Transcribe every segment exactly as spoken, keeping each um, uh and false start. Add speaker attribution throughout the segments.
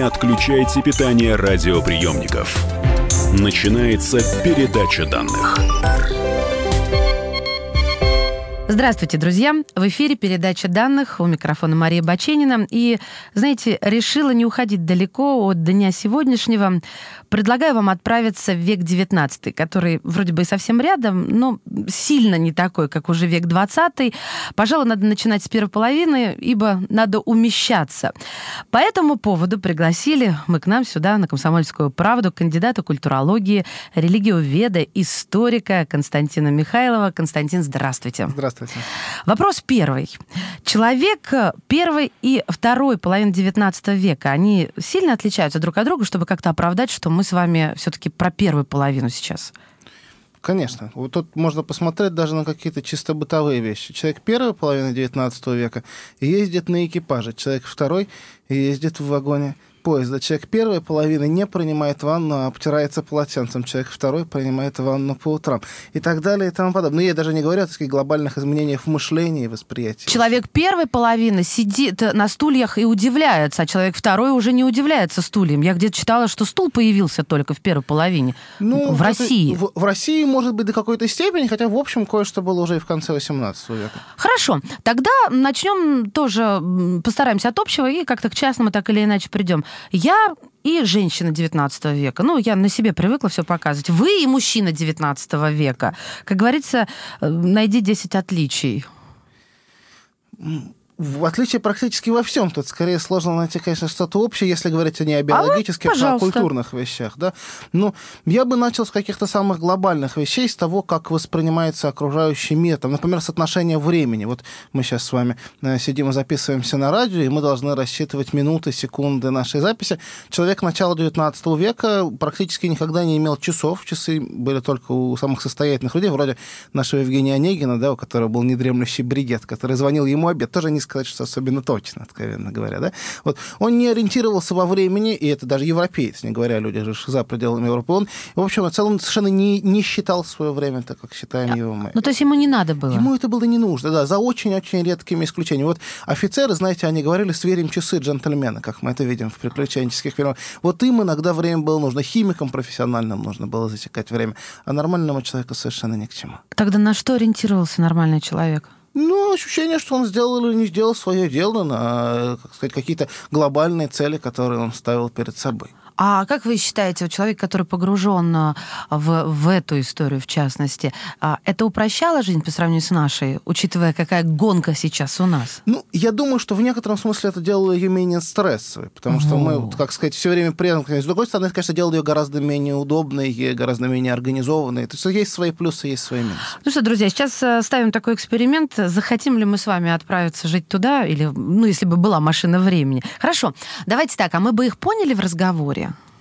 Speaker 1: отключайте питание радиоприемников. Начинается передача данных.
Speaker 2: Здравствуйте, друзья! В эфире передача данных, у микрофона Мария Баченина. И, знаете, решила не уходить далеко от дня сегодняшнего. Предлагаю вам отправиться в век девятнадцатый, который вроде бы и совсем рядом, но сильно не такой, как уже век двадцатый. Пожалуй, надо начинать с первой половины, ибо надо умещаться. По этому поводу пригласили мы к нам сюда, на «Комсомольскую правду», кандидата культурологии, религиоведа, историка Константина Михайлова. Константин, здравствуйте.
Speaker 3: Здравствуйте.
Speaker 2: Вопрос первый. Человек первой и второй половины девятнадцатого века, они сильно отличаются друг от друга, чтобы как-то оправдать, что мы с вами все-таки про первую половину сейчас?
Speaker 3: Конечно. Вот тут можно посмотреть даже на какие-то чисто бытовые вещи. Человек первой половины девятнадцатого века ездит на экипаже, человек второй ездит в вагоне поезда. Человек первой половины не принимает ванну, а обтирается полотенцем. Человек второй принимает ванну по утрам. И так далее, и тому подобное. Но я даже не говорю о таких глобальных изменениях в мышлении и восприятии.
Speaker 2: Человек первой половины сидит на стульях и удивляется, а человек второй уже не удивляется стульям. Я где-то читала, что стул появился только в первой половине. Ну, в России.
Speaker 3: В, в России, может быть, до какой-то степени, хотя, в общем, кое-что было уже и в конце восемнадцатого века.
Speaker 2: Хорошо. Тогда начнем тоже, постараемся от общего и как-то к частному так или иначе придем. Я и женщина девятнадцатого века. Ну, я на себе привыкла все показывать. Вы и мужчина девятнадцатого века. Как говорится, найди десять отличий.
Speaker 3: В отличие практически во всем. Тут скорее сложно найти, конечно, что-то общее, если говорить не о биологических, а, а о культурных вещах. Да? Но я бы начал с каких-то самых глобальных вещей, с того, как воспринимается окружающий мир. Там, например, соотношение времени. Вот мы сейчас с вами сидим и записываемся на радио, и мы должны рассчитывать минуты, секунды нашей записи. Человек начала девятнадцатого века практически никогда не имел часов. Часы были только у самых состоятельных людей, вроде нашего Евгения Онегина, да, у которого был недремлющий бригет, который звонил ему обед, тоже не сказать, что особенно точно, откровенно говоря. Да? Вот. Он не ориентировался во времени, и это даже европеец, не говоря о людях за пределами Европы. Он, в общем, в целом совершенно не, не считал свое время так, как считаем его мы.
Speaker 2: Ну, то есть ему не надо было?
Speaker 3: Ему это было не нужно, да, за очень-очень редкими исключениями. Вот офицеры, знаете, они говорили, сверим часы джентльмена, как мы это видим в приключенческих фильмах. Вот им иногда время было нужно, химикам профессиональным нужно было засекать время, а нормальному человеку совершенно ни к чему.
Speaker 2: Тогда на что ориентировался нормальный человек?
Speaker 3: Ну, ощущение, что он сделал или не сделал свое дело на, как сказать, какие-то глобальные цели, которые он ставил перед собой.
Speaker 2: А как вы считаете, человек, который погружен в, в эту историю, в частности, это упрощало жизнь по сравнению с нашей, учитывая, какая гонка сейчас у нас?
Speaker 3: Ну, я думаю, что в некотором смысле это делало ее менее стрессовой, потому что мы, как сказать, все время преданные. С другой стороны, это, конечно, делало ее гораздо менее удобной, гораздо менее организованной. То есть есть свои плюсы, есть свои минусы.
Speaker 2: Ну что, друзья, сейчас ставим такой эксперимент. Захотим ли мы с вами отправиться жить туда, или, ну, если бы была машина времени? Хорошо, давайте так, а мы бы их поняли в разговоре?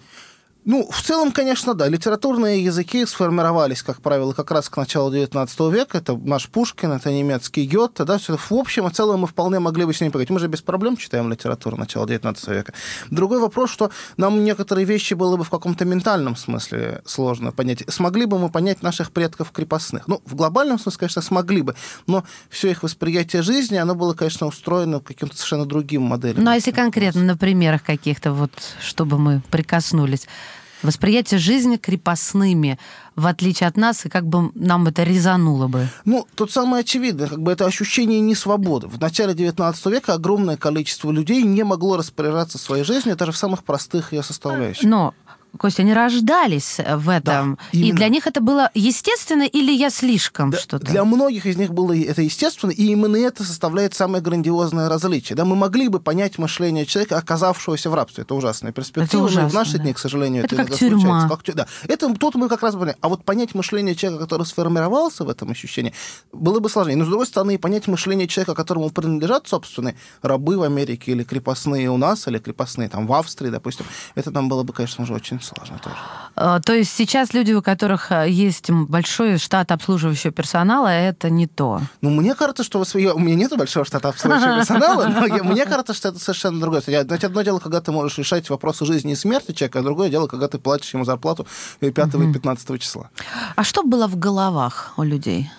Speaker 3: Ну, в целом, конечно, да. Литературные языки сформировались, как правило, как раз к началу девятнадцатого века. Это наш Пушкин, это немецкий Гёте. Да, все. В общем и целом мы вполне могли бы с ними поговорить. Мы же без проблем читаем литературу начала девятнадцатого века. Другой вопрос, что нам некоторые вещи было бы в каком-то ментальном смысле сложно понять. Смогли бы мы понять наших предков крепостных? Ну, в глобальном смысле, конечно, смогли бы. Но все их восприятие жизни, оно было, конечно, устроено каким-то совершенно другим моделям.
Speaker 2: Ну, а если конкретно на примерах каких-то, вот, чтобы мы прикоснулись? Восприятие жизни крепостными, в отличие от нас, и как бы нам это резануло бы?
Speaker 3: Ну, тут самое очевидное, как бы это ощущение несвободы. В начале девятнадцатого века огромное количество людей не могло распоряжаться своей жизнью, даже в самых простых ее составляющих.
Speaker 2: Но, Костя, они рождались в этом, да, и для них это было естественно или я слишком
Speaker 3: да,
Speaker 2: что-то?
Speaker 3: Для многих из них было это естественно, и именно это составляет самое грандиозное различие. Да, мы могли бы понять мышление человека, оказавшегося в рабстве. Это ужасная перспектива. Это ужасно, в наши да. дни, к сожалению,
Speaker 2: это,
Speaker 3: это
Speaker 2: как тюрьма.
Speaker 3: Как, да. Это тут мы как раз поняли. А вот понять мышление человека, который сформировался в этом ощущении, было бы сложнее. Но, с другой стороны, понять мышление человека, которому принадлежат собственные рабы в Америке, или крепостные у нас, или крепостные там в Австрии, допустим, это нам было бы, конечно, уже очень сложно тоже.
Speaker 2: То есть сейчас люди, у которых есть большой штат обслуживающего персонала, это не то?
Speaker 3: Ну, мне кажется, что у меня нет большого штата обслуживающего персонала, но мне кажется, что это совершенно другое. Значит, одно дело, когда ты можешь решать вопросы жизни и смерти человека, а другое дело, когда ты платишь ему зарплату пятого и пятнадцатого числа.
Speaker 2: А что было в головах у людей?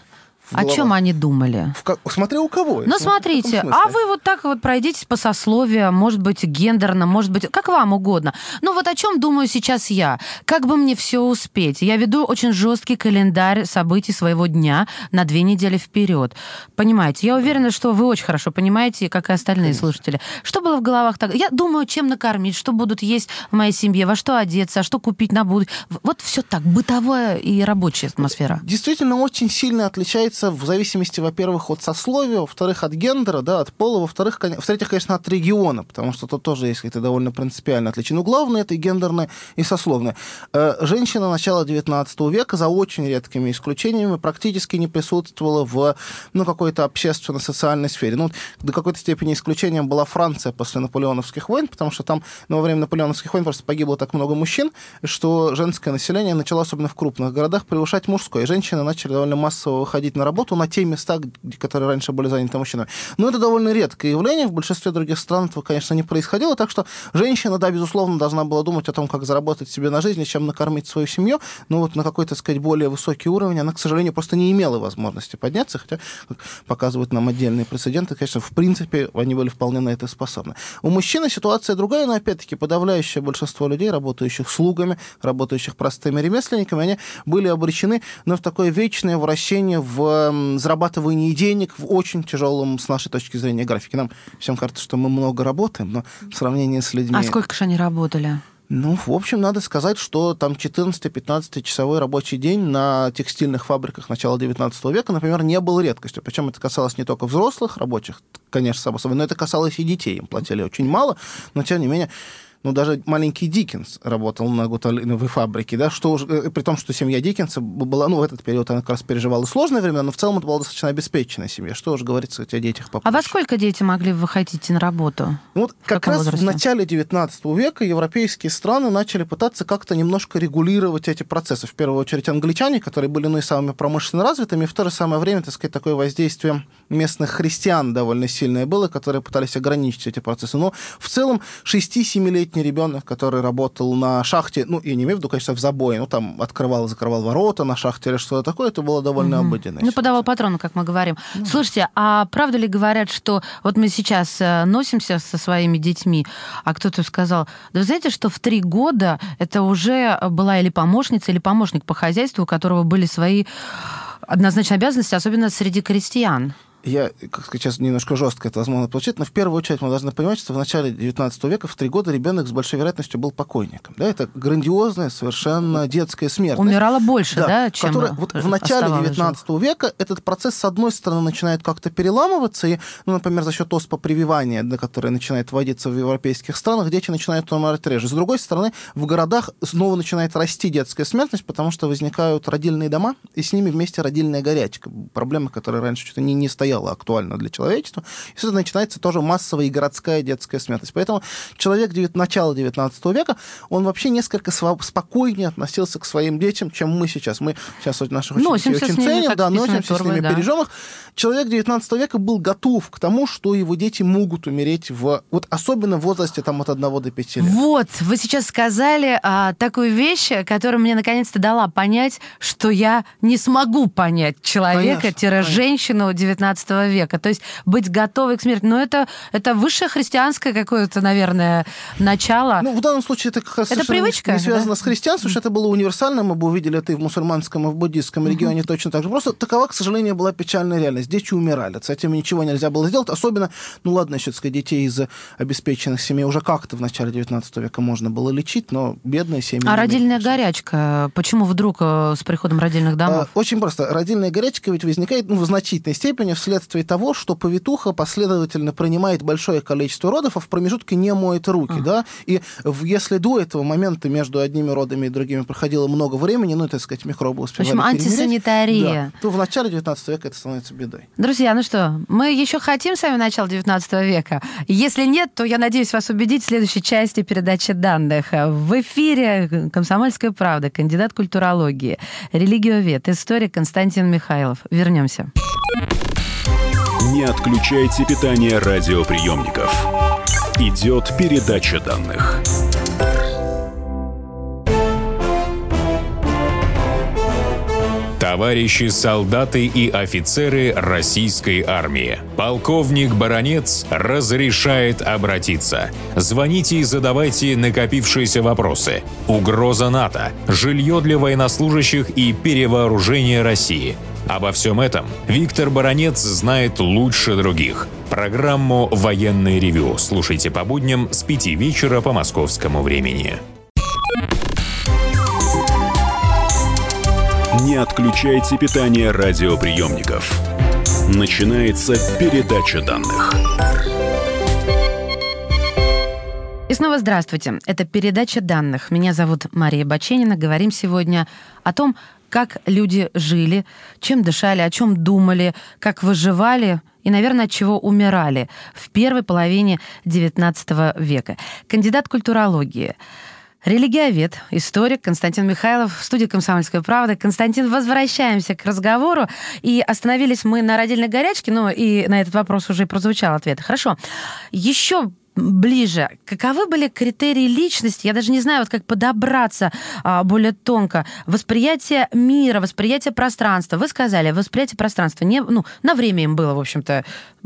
Speaker 2: О чем они думали?
Speaker 3: В как... Смотря у кого.
Speaker 2: Ну, смотрите, а вы вот так вот пройдитесь по сословию, может быть, гендерно, может быть, как вам угодно. Ну, вот о чем думаю сейчас я? Как бы мне все успеть? Я веду очень жесткий календарь событий своего дня на две недели вперед. Понимаете? Я уверена, что вы очень хорошо понимаете, как и остальные Конечно. Слушатели. Что было в головах так? Я думаю, чем накормить, что будут есть в моей семье, во что одеться, что купить на будущее. Вот все так, бытовая и рабочая атмосфера.
Speaker 3: Действительно, очень сильно отличается в зависимости, во-первых, от сословия, во-вторых, от гендера, да, от пола, во-вторых, в-третьих, конечно, от региона, потому что тут тоже есть какие-то довольно принципиальные отличия. Но главное, это и гендерное, и сословное. Женщина начала девятнадцатого века, за очень редкими исключениями, практически не присутствовала в ну, какой-то общественно-социальной сфере. Ну, до какой-то степени исключением была Франция после наполеоновских войн, потому что там ну, во время наполеоновских войн просто погибло так много мужчин, что женское население начало, особенно в крупных городах, превышать мужское. И женщины начали довольно массово выходить на работу на те места, которые раньше были заняты мужчинами. Но это довольно редкое явление. В большинстве других стран этого, конечно, не происходило. Так что женщина, да, безусловно, должна была думать о том, как заработать себе на жизнь, чем накормить свою семью. Но вот на какой-то, так сказать, более высокий уровень она, к сожалению, просто не имела возможности подняться. Хотя, как показывают нам отдельные прецеденты, конечно, в принципе, они были вполне на это способны. У мужчины ситуация другая, но, опять-таки, подавляющее большинство людей, работающих слугами, работающих простыми ремесленниками, они были обречены ну, в такое вечное вращение в зарабатывании денег в очень тяжелом, с нашей точки зрения, графике. Нам всем кажется, что мы много работаем, но в сравнении с людьми...
Speaker 2: А сколько же они работали?
Speaker 3: Ну, в общем, надо сказать, что там четырнадцати-пятнадцатичасовой рабочий день на текстильных фабриках начала девятнадцатого века, например, не был редкостью. Причем это касалось не только взрослых рабочих, конечно, само собой, но это касалось и детей. Им платили очень мало, но, тем не менее... Ну, даже маленький Диккенс работал на гуталиновой фабрике, да, что уже, при том, что семья Диккенса была, ну, в этот период она как раз переживала сложные времена, но в целом это была достаточно обеспеченная семья. Что уже говорится о детях попроще.
Speaker 2: А во сколько дети могли выходить на работу?
Speaker 3: Ну, вот как раз возрасте? В начале девятнадцатого века европейские страны начали пытаться как-то немножко регулировать эти процессы. В первую очередь англичане, которые были, ну, и самыми промышленно развитыми, и в то же самое время, так сказать, такое воздействие местных христиан довольно сильное было, которые пытались ограничить эти процессы. Но в целом шести-семилетний ребенок, который работал на шахте, ну, я не имею в виду, конечно, в забое, ну, там открывал и закрывал ворота на шахте или что-то такое, это было довольно mm-hmm. обыденно.
Speaker 2: Ну, подавал патроны, как мы говорим. Mm-hmm. Слушайте, а правда ли говорят, что вот мы сейчас носимся со своими детьми, а кто-то сказал, да вы знаете, что в три года это уже была или помощница, или помощник по хозяйству, у которого были свои однозначные обязанности, особенно среди крестьян?
Speaker 3: Я, как сказать, сейчас немножко жестко это возможно получить, но в первую очередь мы должны понимать, что в начале девятнадцатого века в три года ребенок с большой вероятностью был покойником. Да, это грандиозная, совершенно детская смертность.
Speaker 2: Умирало больше, да, да чем
Speaker 3: которая, вот в начале девятнадцатого века этот процесс, с одной стороны, начинает как-то переламываться, и, ну, например, за счет оспопрививания, да, которое начинает вводиться в европейских странах, дети начинают умирать реже. С другой стороны, в городах снова начинает расти детская смертность, потому что возникают родильные дома, и с ними вместе родильная горячка. Проблема, которая раньше что-то не, не стояла актуально для человечества, и сюда начинается тоже массовая и городская детская смертность. Поэтому человек начала девятнадцатого века, он вообще несколько спокойнее относился к своим детям, чем мы сейчас. Мы сейчас наших очень, очень ценим, да, носимся с ними, да. бережем их. Человек девятнадцатого века был готов к тому, что его дети могут умереть, в, вот особенно в возрасте там, от одного до пяти лет.
Speaker 2: Вот, вы сейчас сказали а, такую вещь, которая мне наконец-то дала понять, что я не смогу понять человека-женщину девятнадцатого века. То есть быть готовой к смерти. Но это, это высшее христианское какое-то, наверное, начало.
Speaker 3: Ну, в данном случае это как раз это привычка, не связано да? с христианством, что это было универсально. Мы бы увидели это и в мусульманском, и в буддийском регионе uh-huh. точно так же. Просто такова, к сожалению, была печальная реальность. Дети умирали. С этим ничего нельзя было сделать. Особенно, ну ладно, еще, так сказать, детей из обеспеченных семей уже как-то в начале девятнадцатого века можно было лечить, но бедные семьи...
Speaker 2: А родильная горячка? Почему вдруг с приходом родильных домов?
Speaker 3: Очень просто. Родильная горячка ведь возникает ну, в значительной степени вследствие того, что повитуха последовательно принимает большое количество родов, а в промежутке не моет руки, uh-huh. да, и в, если до этого момента между одними родами и другими проходило много времени, ну, так сказать, микробы успевали перемереть. В общем,
Speaker 2: антисанитария.
Speaker 3: Да, то в начале девятнадцатого века это становится бедой.
Speaker 2: Друзья, ну что, мы еще хотим с вами начало девятнадцатого века? Если нет, то я надеюсь вас убедить в следующей части передачи данных. В эфире «Комсомольская правда», кандидат культурологии, религиовед, историк Константин Михайлов. Вернемся.
Speaker 1: Не отключайте питание радиоприемников. Идет передача данных.
Speaker 4: Товарищи солдаты и офицеры российской армии. Полковник Баранец разрешает обратиться. Звоните и задавайте накопившиеся вопросы. Угроза НАТО, жилье для военнослужащих и перевооружение России. Обо всем этом Виктор Баранец знает лучше других. Программу «Военное ревю» слушайте по будням с пяти вечера по московскому времени.
Speaker 1: Не отключайте питание радиоприемников. Начинается передача данных.
Speaker 2: И снова здравствуйте. Это передача данных. Меня зовут Мария Баченина. Говорим сегодня о том, как люди жили, чем дышали, о чем думали, как выживали и, наверное, от чего умирали в первой половине девятнадцатого века. Кандидат культурологии, религиовед, историк Константин Михайлов в студии «Комсомольская правда». Константин, возвращаемся к разговору. И остановились мы на родильной горячке, но и на этот вопрос уже прозвучал ответ. Хорошо. Еще ближе. Каковы были критерии личности? Я даже не знаю, вот как подобраться а, более тонко. Восприятие мира, восприятие пространства. Вы сказали, восприятие пространства. Не, ну, на время им было, в общем-то,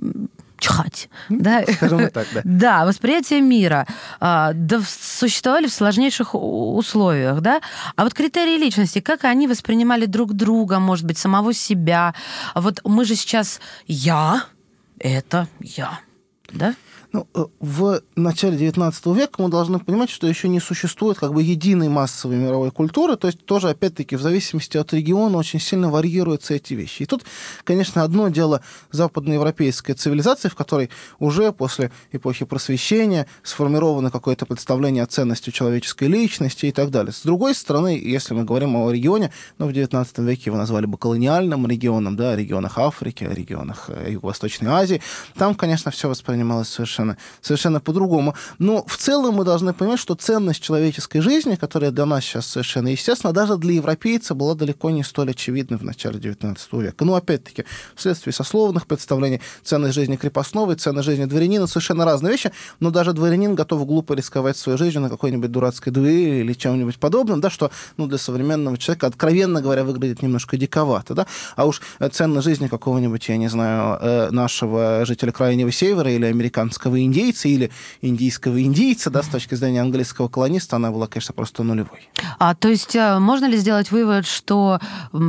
Speaker 2: чихать. Да?
Speaker 3: Скажем так, да.
Speaker 2: Да, восприятие мира. А, да, существовали в сложнейших условиях. Да? А вот критерии личности, как они воспринимали друг друга, может быть, самого себя. Вот мы же сейчас «я» — это «я». Да?
Speaker 3: Ну, в начале девятнадцатого века мы должны понимать, что еще не существует как бы единой массовой мировой культуры, то есть тоже, опять-таки, в зависимости от региона очень сильно варьируются эти вещи. И тут, конечно, одно дело западноевропейская цивилизация, в которой уже после эпохи Просвещения сформировано какое-то представление о ценности человеческой личности и так далее. С другой стороны, если мы говорим о регионе, ну, в девятнадцатом веке его назвали бы колониальным регионом, да, о регионах Африки, о регионах Юго-Восточной Азии, там, конечно, все воспринималось совершенно совершенно по-другому. Но в целом мы должны понимать, что ценность человеческой жизни, которая для нас сейчас совершенно естественно, даже для европейца была далеко не столь очевидна в начале девятнадцатого века. Ну, опять-таки, вследствие сословных представлений, ценность жизни крепостного и ценность жизни дворянина совершенно разные вещи, но даже дворянин готов глупо рисковать своей жизнью на какой-нибудь дурацкой дуэли или чем-нибудь подобном, да, что, ну, для современного человека, откровенно говоря, выглядит немножко диковато, да, а уж ценность жизни какого-нибудь, я не знаю, нашего жителя Крайнего Севера или американского индейца или индийского индийца, да, с точки зрения английского колониста, она была, конечно, просто нулевой.
Speaker 2: А то есть можно ли сделать вывод, что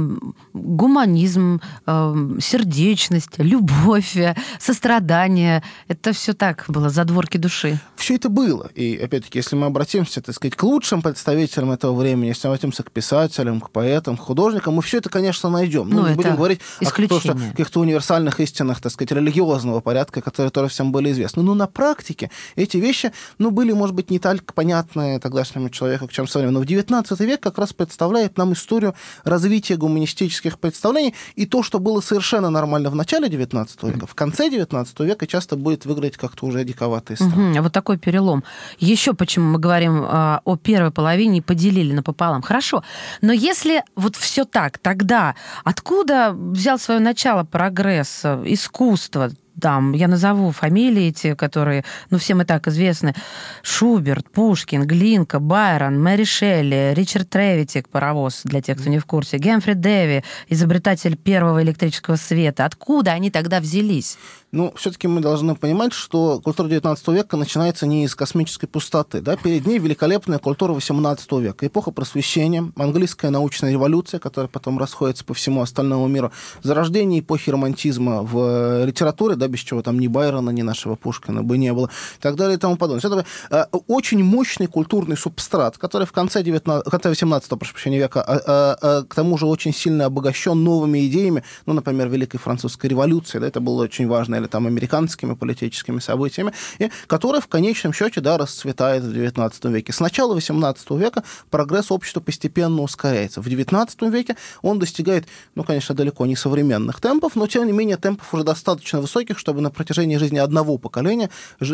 Speaker 2: гуманизм, сердечность, любовь, сострадание — это все так было, задворки души?
Speaker 3: Все это было. И, опять-таки, если мы обратимся, так сказать, к лучшим представителям этого времени, если мы обратимся к писателям, к поэтам, к художникам, мы все это, конечно, найдем. Ну, не будем говорить о каких-то универсальных истинах, так сказать, религиозного порядка, которые тоже всем были известны. Ну, на практике эти вещи, ну, были, может быть, не так понятны тогдашнему человеку, чем современному. Но в девятнадцатый век как раз представляет нам историю развития гуманистических представлений, и то, что было совершенно нормально в начале девятнадцатого века, в конце девятнадцатого века часто будет выглядеть как-то уже диковато и странно.
Speaker 2: Угу, вот такой перелом. Еще почему мы говорим э, о первой половине и поделили напополам. Хорошо, но если вот все так, тогда откуда взял свое начало прогресс, искусство? Там, я назову фамилии эти, которые, ну, всем и так известны. Шуберт, Пушкин, Глинка, Байрон, Мэри Шелли, Ричард Тревитик, паровоз, для тех, кто не в курсе, Гемфри Дэви, изобретатель первого электрического света. Откуда они тогда взялись?
Speaker 3: Ну, все-таки мы должны понимать, что культура девятнадцатого века начинается не из космической пустоты. Да? Перед ней великолепная культура восемнадцатого века. Эпоха Просвещения, английская научная революция, которая потом расходится по всему остальному миру, зарождение эпохи романтизма в литературе, да, без чего там ни Байрона, ни нашего Пушкина бы не было, и так далее и тому подобное. Это э, очень мощный культурный субстрат, который в конце, девятнадцатого, конце восемнадцатого, прошу прощения, века, э, э, э, к тому же очень сильно обогащен новыми идеями, ну, например, Великой Французской революции, да, это было очень важно, или там американскими политическими событиями, и которая в конечном счете, да, расцветает в девятнадцатом веке. С начала восемнадцатого века прогресс общества постепенно ускоряется. В девятнадцатом веке он достигает, ну, конечно, далеко не современных темпов, но, тем не менее, темпов уже достаточно высоких, чтобы на протяжении жизни одного поколения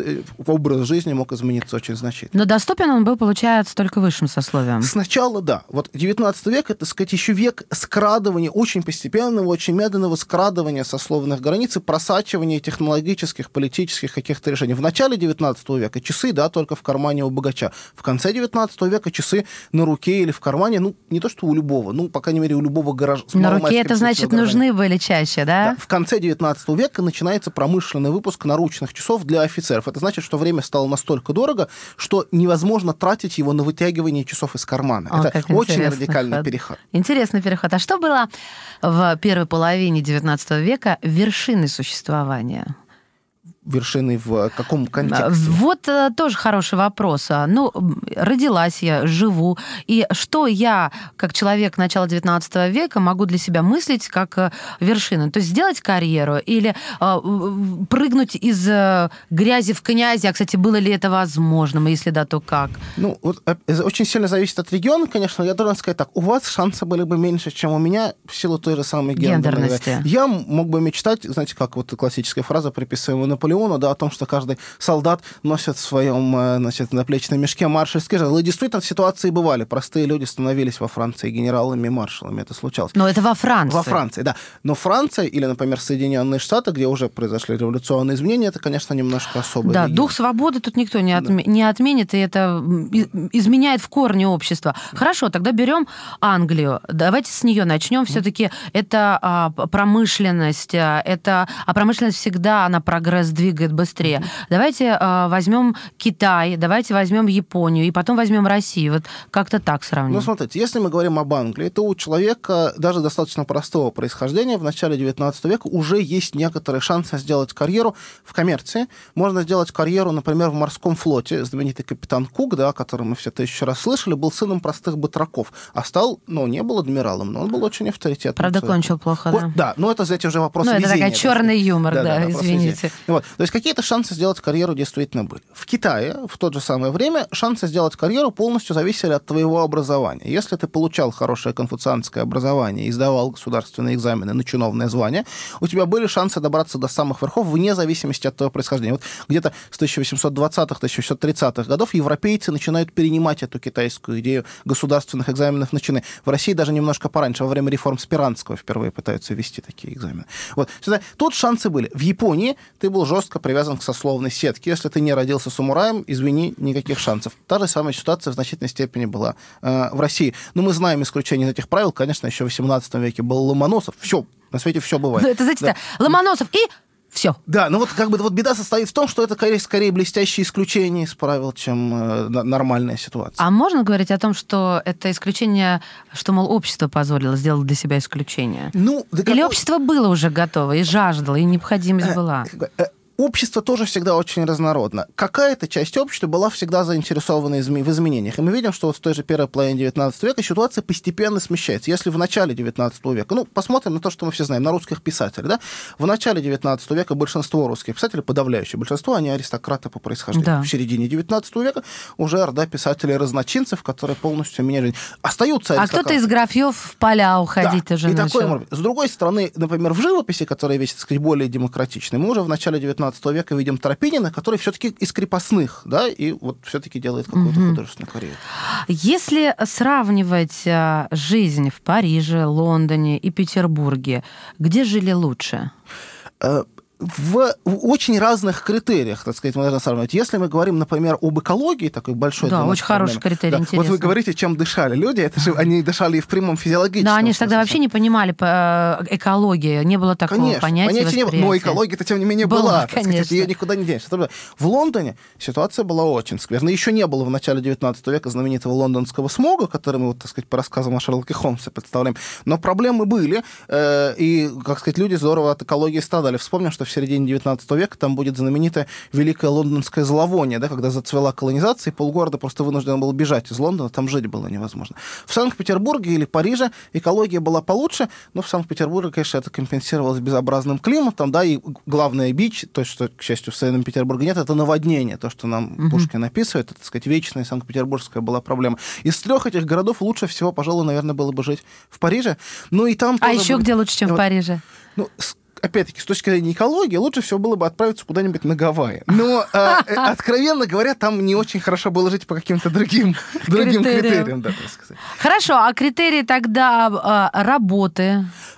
Speaker 3: образ жизни мог измениться очень значительно.
Speaker 2: Но доступен он был, получается, только высшим сословием.
Speaker 3: Сначала, да. Вот девятнадцатый век, это, так сказать, еще век скрадывания, очень постепенного, очень медленного скрадывания сословных границ и просачивания плане технологических, политических каких-то решений. В начале девятнадцатого века часы, да, только в кармане у богача. В конце девятнадцатого века часы на руке или в кармане, ну, не то что у любого, ну, по крайней мере, у любого гаража.
Speaker 2: На руке это значит нужны были чаще, да?
Speaker 3: Да? В конце девятнадцатого века начинается промышленный выпуск наручных часов для офицеров. Это значит, что время стало настолько дорого, что невозможно тратить его на вытягивание часов из кармана.
Speaker 2: О,
Speaker 3: это очень радикальный
Speaker 2: ход.
Speaker 3: переход.
Speaker 2: Интересный переход. А что было в первой половине девятнадцатого века вершиной существования?
Speaker 3: Вершиной в каком контексте?
Speaker 2: Вот тоже хороший вопрос. Ну, родилась я, живу, и что я, как человек начала девятнадцатого века, могу для себя мыслить как вершину? То есть сделать карьеру или прыгнуть из грязи в князи? А, кстати, было ли это возможным? Если да, то как?
Speaker 3: Ну, вот очень сильно зависит от региона, конечно. Я должен сказать так, у вас шансы были бы меньше, чем у меня, в силу той же самой
Speaker 2: гендерности.
Speaker 3: Я мог бы мечтать, знаете, как вот классическая фраза, приписываемая Наполеону, да, о том, что каждый солдат носит в своем, значит, наплечном мешке маршальский жезл. И действительно, ситуации бывали. Простые люди становились во Франции генералами и маршалами. Это случалось.
Speaker 2: Но это во Франции.
Speaker 3: Во Франции, да. Но Франция или, например, Соединенные Штаты, где уже произошли революционные изменения, это, конечно, немножко особый
Speaker 2: Да,
Speaker 3: регион.
Speaker 2: Дух свободы тут никто не, отме- да. не отменит, и это изменяет в корне общество. Хорошо, тогда берем Англию. Давайте с нее начнем. Все-таки это а, промышленность, это, а промышленность всегда, она прогресс двигает быстрее. Давайте а, возьмем Китай, давайте возьмем Японию, и потом возьмем Россию. Вот как-то так сравним.
Speaker 3: Ну, смотрите, если мы говорим об Англии, то у человека даже достаточно простого происхождения в начале девятнадцатого века уже есть некоторые шансы сделать карьеру в коммерции. Можно сделать карьеру, например, в морском флоте. Знаменитый капитан Кук, да, о котором мы все тысячу раз слышали, был сыном простых батраков, а стал, ну, не был адмиралом, но он был очень авторитетным.
Speaker 2: Правда, кончил плохо, да?
Speaker 3: Да, но это, знаете, уже вопрос
Speaker 2: ну,
Speaker 3: везения.
Speaker 2: Ну, это такой черный юмор, да,
Speaker 3: да, да
Speaker 2: извините.
Speaker 3: Вот. То есть какие-то шансы сделать карьеру действительно были. В Китае в то же самое время шансы сделать карьеру полностью зависели от твоего образования. Если ты получал хорошее конфуцианское образование и сдавал государственные экзамены на чиновное звание, у тебя были шансы добраться до самых верхов вне зависимости от твоего происхождения. Вот где-то с тысяча восемьсот двадцатых - тысяча восемьсот тридцатых годов европейцы начинают перенимать эту китайскую идею государственных экзаменов на чины. В России даже немножко пораньше, во время реформ Спиранского впервые пытаются ввести такие экзамены. Вот. Тут шансы были. В Японии ты был жестко привязан к сословной сетке. Если ты не родился самураем, извини, никаких шансов. Та же самая ситуация в значительной степени была э, в России. Но мы знаем исключение из этих правил. Конечно, еще в восемнадцатом веке был Ломоносов. Все, на свете все бывает.
Speaker 2: Это, знаете, да. Ломоносов и все.
Speaker 3: Да, ну вот как бы вот беда состоит в том, что это скорее, скорее блестящее исключение из правил, чем э, нормальная ситуация.
Speaker 2: А можно говорить о том, что это исключение, что, мол, общество позволило, сделало для себя исключение? Ну, да Или какой... общество было уже готово и жаждало, и необходимость была?
Speaker 3: Общество тоже всегда очень разнородно. Какая-то часть общества была всегда заинтересована в изменениях. И мы видим, что вот в той же первой половине девятнадцатого века ситуация постепенно смещается. Если в начале девятнадцатого века, ну, посмотрим на то, что мы все знаем, на русских писателей, да? В начале девятнадцатого века большинство русских писателей, подавляющее большинство, они аристократы по происхождению. Да. В середине девятнадцатого века уже орда писателей-разночинцев, которые полностью меняют жизнь. Остаются аристократы.
Speaker 2: А кто-то из графьев в поля уходить
Speaker 3: да.
Speaker 2: уже
Speaker 3: и
Speaker 2: начал.
Speaker 3: Такое, может быть. С другой стороны, например, в живописи, которая весь, так сказать, более демократичная, мы уже в начале девятнадцатого века видим Тропинина, который все-таки из крепостных, да, и вот все-таки делает какую-то угу. художественную карьеру.
Speaker 2: Если сравнивать жизнь в Париже, Лондоне и Петербурге, где жили лучше?
Speaker 3: В, в очень разных критериях, так сказать, мы должны сравнивать. Если мы говорим, например, об экологии, такой большой...
Speaker 2: Да, очень хороший критерий, да.
Speaker 3: интересно. Вот вы говорите, чем дышали люди, это же они дышали и в прямом физиологическом.
Speaker 2: Да, они же тогда вообще не понимали экологии, не было такого
Speaker 3: конечно,
Speaker 2: понятия,
Speaker 3: понятия не было, но экология-то, тем не менее, была, была
Speaker 2: конечно.
Speaker 3: Сказать, ее никуда не денешься. В Лондоне ситуация была очень скверная. Еще не было в начале девятнадцатого века знаменитого лондонского смога, который мы, вот, так сказать, по рассказам о Шерлоке Холмсе представляем, но проблемы были, и, как сказать, люди здорово от экологии страдали. Вспомним, что в середине девятнадцатого века там будет знаменитое великое лондонское зловоние, да, когда зацвела колонизация, и полгорода просто вынужден был бежать из Лондона, там жить было невозможно. В Санкт-Петербурге или Париже экология была получше, но в Санкт-Петербурге, конечно, это компенсировалось безобразным климатом, да, и главная бич, то, что, к счастью, в Современном Петербурге нет, это наводнение, то, что нам угу. Пушкин описывает, это, так сказать, вечная санкт-петербургская была проблема. Из трех этих городов лучше всего, пожалуй, наверное, было бы жить в Париже. Ну и там
Speaker 2: а еще
Speaker 3: были...
Speaker 2: где лучше, чем в Париже?
Speaker 3: Ну, опять-таки, с точки зрения экологии, лучше всего было бы отправиться куда-нибудь на Гавайи. Но, э, откровенно говоря, там не очень хорошо было жить по каким-то другим, другим критериям, да, так сказать.
Speaker 2: Хорошо, а критерии тогда э, работы?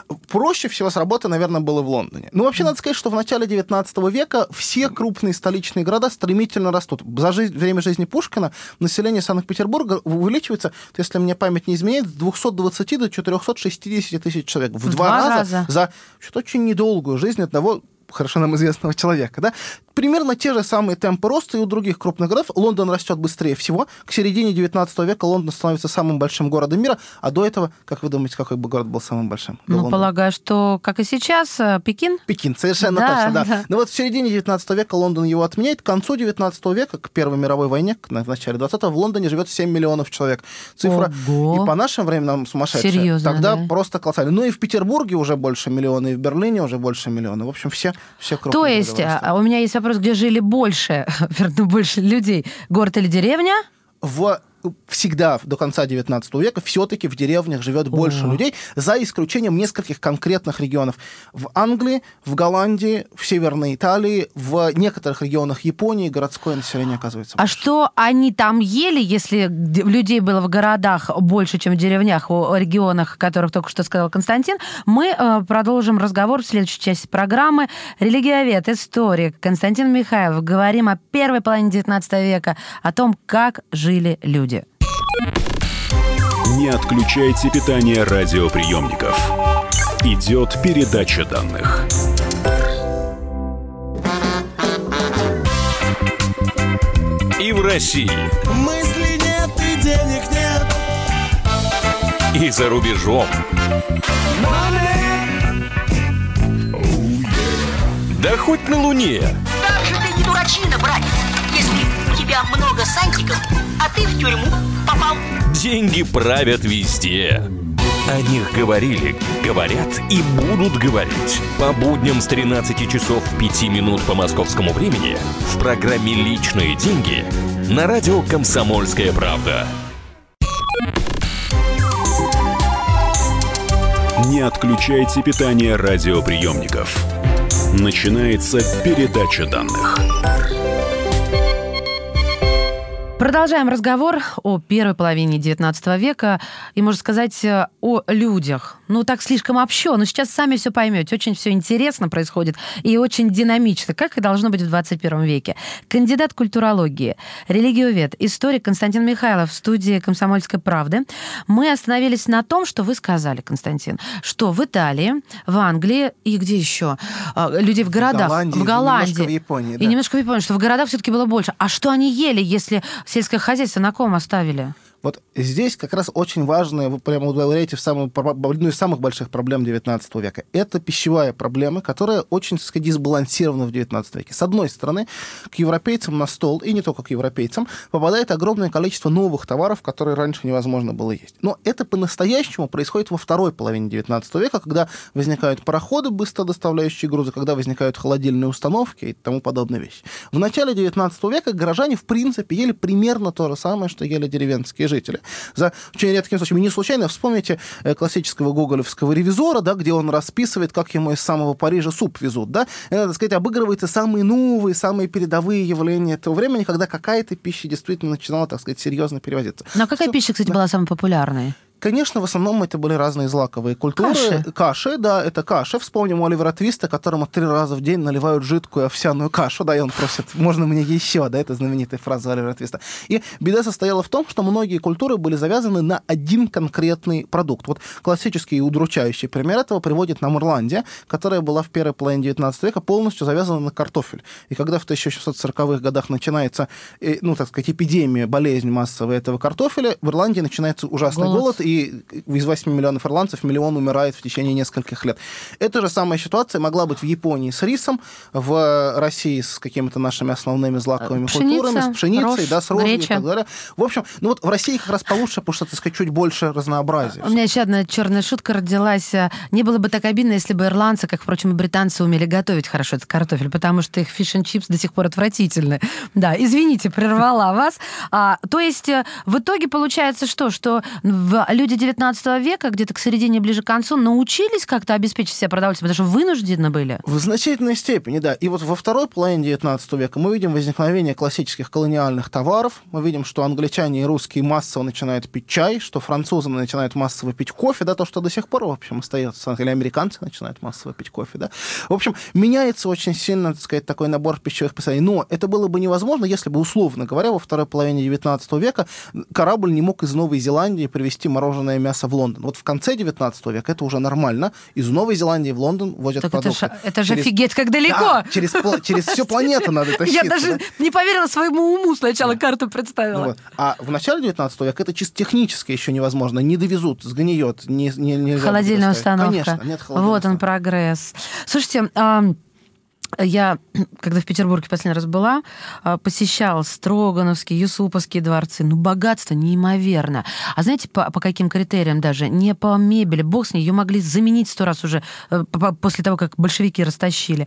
Speaker 3: проще всего с работы, наверное, было в Лондоне. Ну, вообще, надо сказать, что в начале девятнадцатого века все крупные столичные города стремительно растут. За жизнь, время жизни Пушкина население Санкт-Петербурга увеличивается, если мне память не изменяет, с двухсот двадцати до четырехсот шестидесяти тысяч человек. В, в два, два раза, раза за что-то очень недолгую жизнь одного хорошо нам известного человека, да? Примерно те же самые темпы роста и у других крупных городов. Лондон растет быстрее всего. К середине девятнадцатого века Лондон становится самым большим городом мира, а до этого, как вы думаете, какой бы город был самым большим?
Speaker 2: Ну, Лондона? Полагаю, что, как и сейчас, Пекин?
Speaker 3: Пекин, совершенно да, точно, да. да. Но вот в середине девятнадцатого века Лондон его отменяет. К концу девятнадцатого века, к Первой мировой войне, в начале двадцатого, в Лондоне живет семь миллионов человек. Цифра Ого. И по нашим временам сумасшедшая.
Speaker 2: Серьезно,
Speaker 3: Тогда
Speaker 2: да?
Speaker 3: просто колоссально. Ну и в Петербурге уже больше миллиона, и в Берлине уже больше миллиона. В общем, все, все крупные.
Speaker 2: То есть, у меня есть вопрос, где жили больше больше, вернее, больше людей. Город или деревня?
Speaker 3: В всегда до конца девятнадцатого века все-таки в деревнях живет больше О. людей, за исключением нескольких конкретных регионов. В Англии, в Голландии, в Северной Италии, в некоторых регионах Японии городское население оказывается
Speaker 2: А
Speaker 3: больше.
Speaker 2: что они там ели, если людей было в городах больше, чем в деревнях, в регионах, о которых только что сказал Константин? Мы э, продолжим разговор в следующей части программы. Религиовед, историк Константин Михайлов. Говорим о первой половине девятнадцатого века, о том, как жили люди.
Speaker 1: Не отключайте питание радиоприемников. Идет передача данных.
Speaker 4: И в России.
Speaker 5: Мысли нет и денег нет.
Speaker 4: И за рубежом. Да хоть на Луне.
Speaker 6: Как же ты не дурачина, братец, если у тебя много сантиков, а ты в тюрьму попал.
Speaker 4: Деньги правят везде. О них говорили, говорят и будут говорить. По будням с тринадцати часов пяти минут по московскому времени в программе «Личные деньги» на радио «Комсомольская правда».
Speaker 1: Не отключайте питание радиоприемников. Начинается передача данных.
Speaker 2: Продолжаем разговор о первой половине девятнадцатого века и, можно сказать, о людях. Ну, так слишком общо, но сейчас сами все поймете. Очень все интересно происходит и очень динамично, как и должно быть в двадцать первом веке. Кандидат культурологии, религиовед, историк Константин Михайлов в студии «Комсомольской правды». Мы остановились на том, что вы сказали, Константин, что в Италии, в Англии и где еще? Людей в городах.
Speaker 3: В Голландии.
Speaker 2: В Голландии.
Speaker 3: И немножко в Японии. Да.
Speaker 2: И немножко в Японии, что в городах все-таки было больше. А что они ели, если сельское хозяйство на ком оставили?
Speaker 3: Вот здесь как раз очень важное, вы прямо ударяете в самую, одну из самых больших проблем девятнадцатого века. Это пищевая проблема, которая очень, так сказать, дисбалансирована в девятнадцатом веке. С одной стороны, к европейцам на стол, и не только к европейцам, попадает огромное количество новых товаров, которые раньше невозможно было есть. Но это по-настоящему происходит во второй половине девятнадцатого века, когда возникают пароходы, быстро доставляющие грузы, когда возникают холодильные установки и тому подобные вещи. В начале девятнадцатого века горожане, в принципе, ели примерно то же самое, что ели деревенские жители. За очень редким случаем. Не случайно вспомните классического гоголевского «Ревизора», да, где он расписывает, как ему из самого Парижа суп везут. Да? Это, так сказать, обыгрывается самые новые, самые передовые явления этого времени, когда какая-то пища действительно начинала, так сказать, серьезно перевозиться.
Speaker 2: Но какая Все... пища, кстати, да. была самой популярной?
Speaker 3: Конечно, в основном это были разные злаковые культуры.
Speaker 2: Каши.
Speaker 3: Каши, да, это каши. Вспомним Оливера Твиста, которому три раза в день наливают жидкую овсяную кашу, да, и он просит, можно мне еще, да, это знаменитая фраза Оливера Твиста. И беда состояла в том, что многие культуры были завязаны на один конкретный продукт. Вот классический и удручающий пример этого приводит нам Ирландия, которая была в первой половине девятнадцатого века полностью завязана на картофель. И когда в тысяча восемьсот сороковых годах начинается, ну, так сказать, эпидемия, болезнь массовая этого картофеля, в Ирландии начинается ужасный голод, голод и из восьми миллионов ирландцев миллион умирает в течение нескольких лет. Эта же самая ситуация могла быть в Японии с рисом, в России с какими-то нашими основными злаковыми
Speaker 2: Пшеница,
Speaker 3: культурами, с пшеницей,
Speaker 2: рожь,
Speaker 3: да, с рожью
Speaker 2: греча.
Speaker 3: И так далее. В общем, ну вот в России как раз получше, потому что, так сказать, чуть больше разнообразия.
Speaker 2: У меня еще одна черная шутка родилась. Не было бы так обидно, если бы ирландцы, как, впрочем, и британцы, умели готовить хорошо этот картофель, потому что их фиш энд чипс до сих пор отвратительны. Да, извините, прервала вас. А, то есть в итоге получается что? Что в люди девятнадцатого века, где-то к середине, ближе к концу, научились как-то обеспечить себя продовольствием, потому что вынуждены были?
Speaker 3: В значительной степени, да. И вот во второй половине девятнадцатого века мы видим возникновение классических колониальных товаров. Мы видим, что англичане и русские массово начинают пить чай, что французы начинают массово пить кофе, да, то, что до сих пор, в общем, остается, или американцы начинают массово пить кофе, да. В общем, меняется очень сильно, так сказать, такой набор пищевых представлений. Но это было бы невозможно, если бы, условно говоря, во второй половине девятнадцатого века корабль не мог из Новой Зеландии привезти мороженое мясо в Лондон. Вот в конце девятнадцатого века это уже нормально. Из Новой Зеландии в Лондон возят так продукты.
Speaker 2: Это, ж, это же
Speaker 3: через...
Speaker 2: офигеть, как далеко!
Speaker 3: Да, через, через всю планету надо тащиться.
Speaker 2: Я даже
Speaker 3: да?
Speaker 2: не поверила своему уму, сначала да. карту представила.
Speaker 3: Вот. А в начале девятнадцатого века это чисто технически еще невозможно. Не довезут, сгниет. Не, не, нельзя
Speaker 2: холодильная установка.
Speaker 3: Конечно, нет холодильной
Speaker 2: Вот он, прогресс. Слушайте, а... Я, когда в Петербурге последний раз была, посещала Строгановские, Юсуповские дворцы. Ну, богатство неимоверно. А знаете, по, по каким критериям даже? Не по мебели. Бог с ней, ее могли заменить сто раз уже после того, как большевики растащили.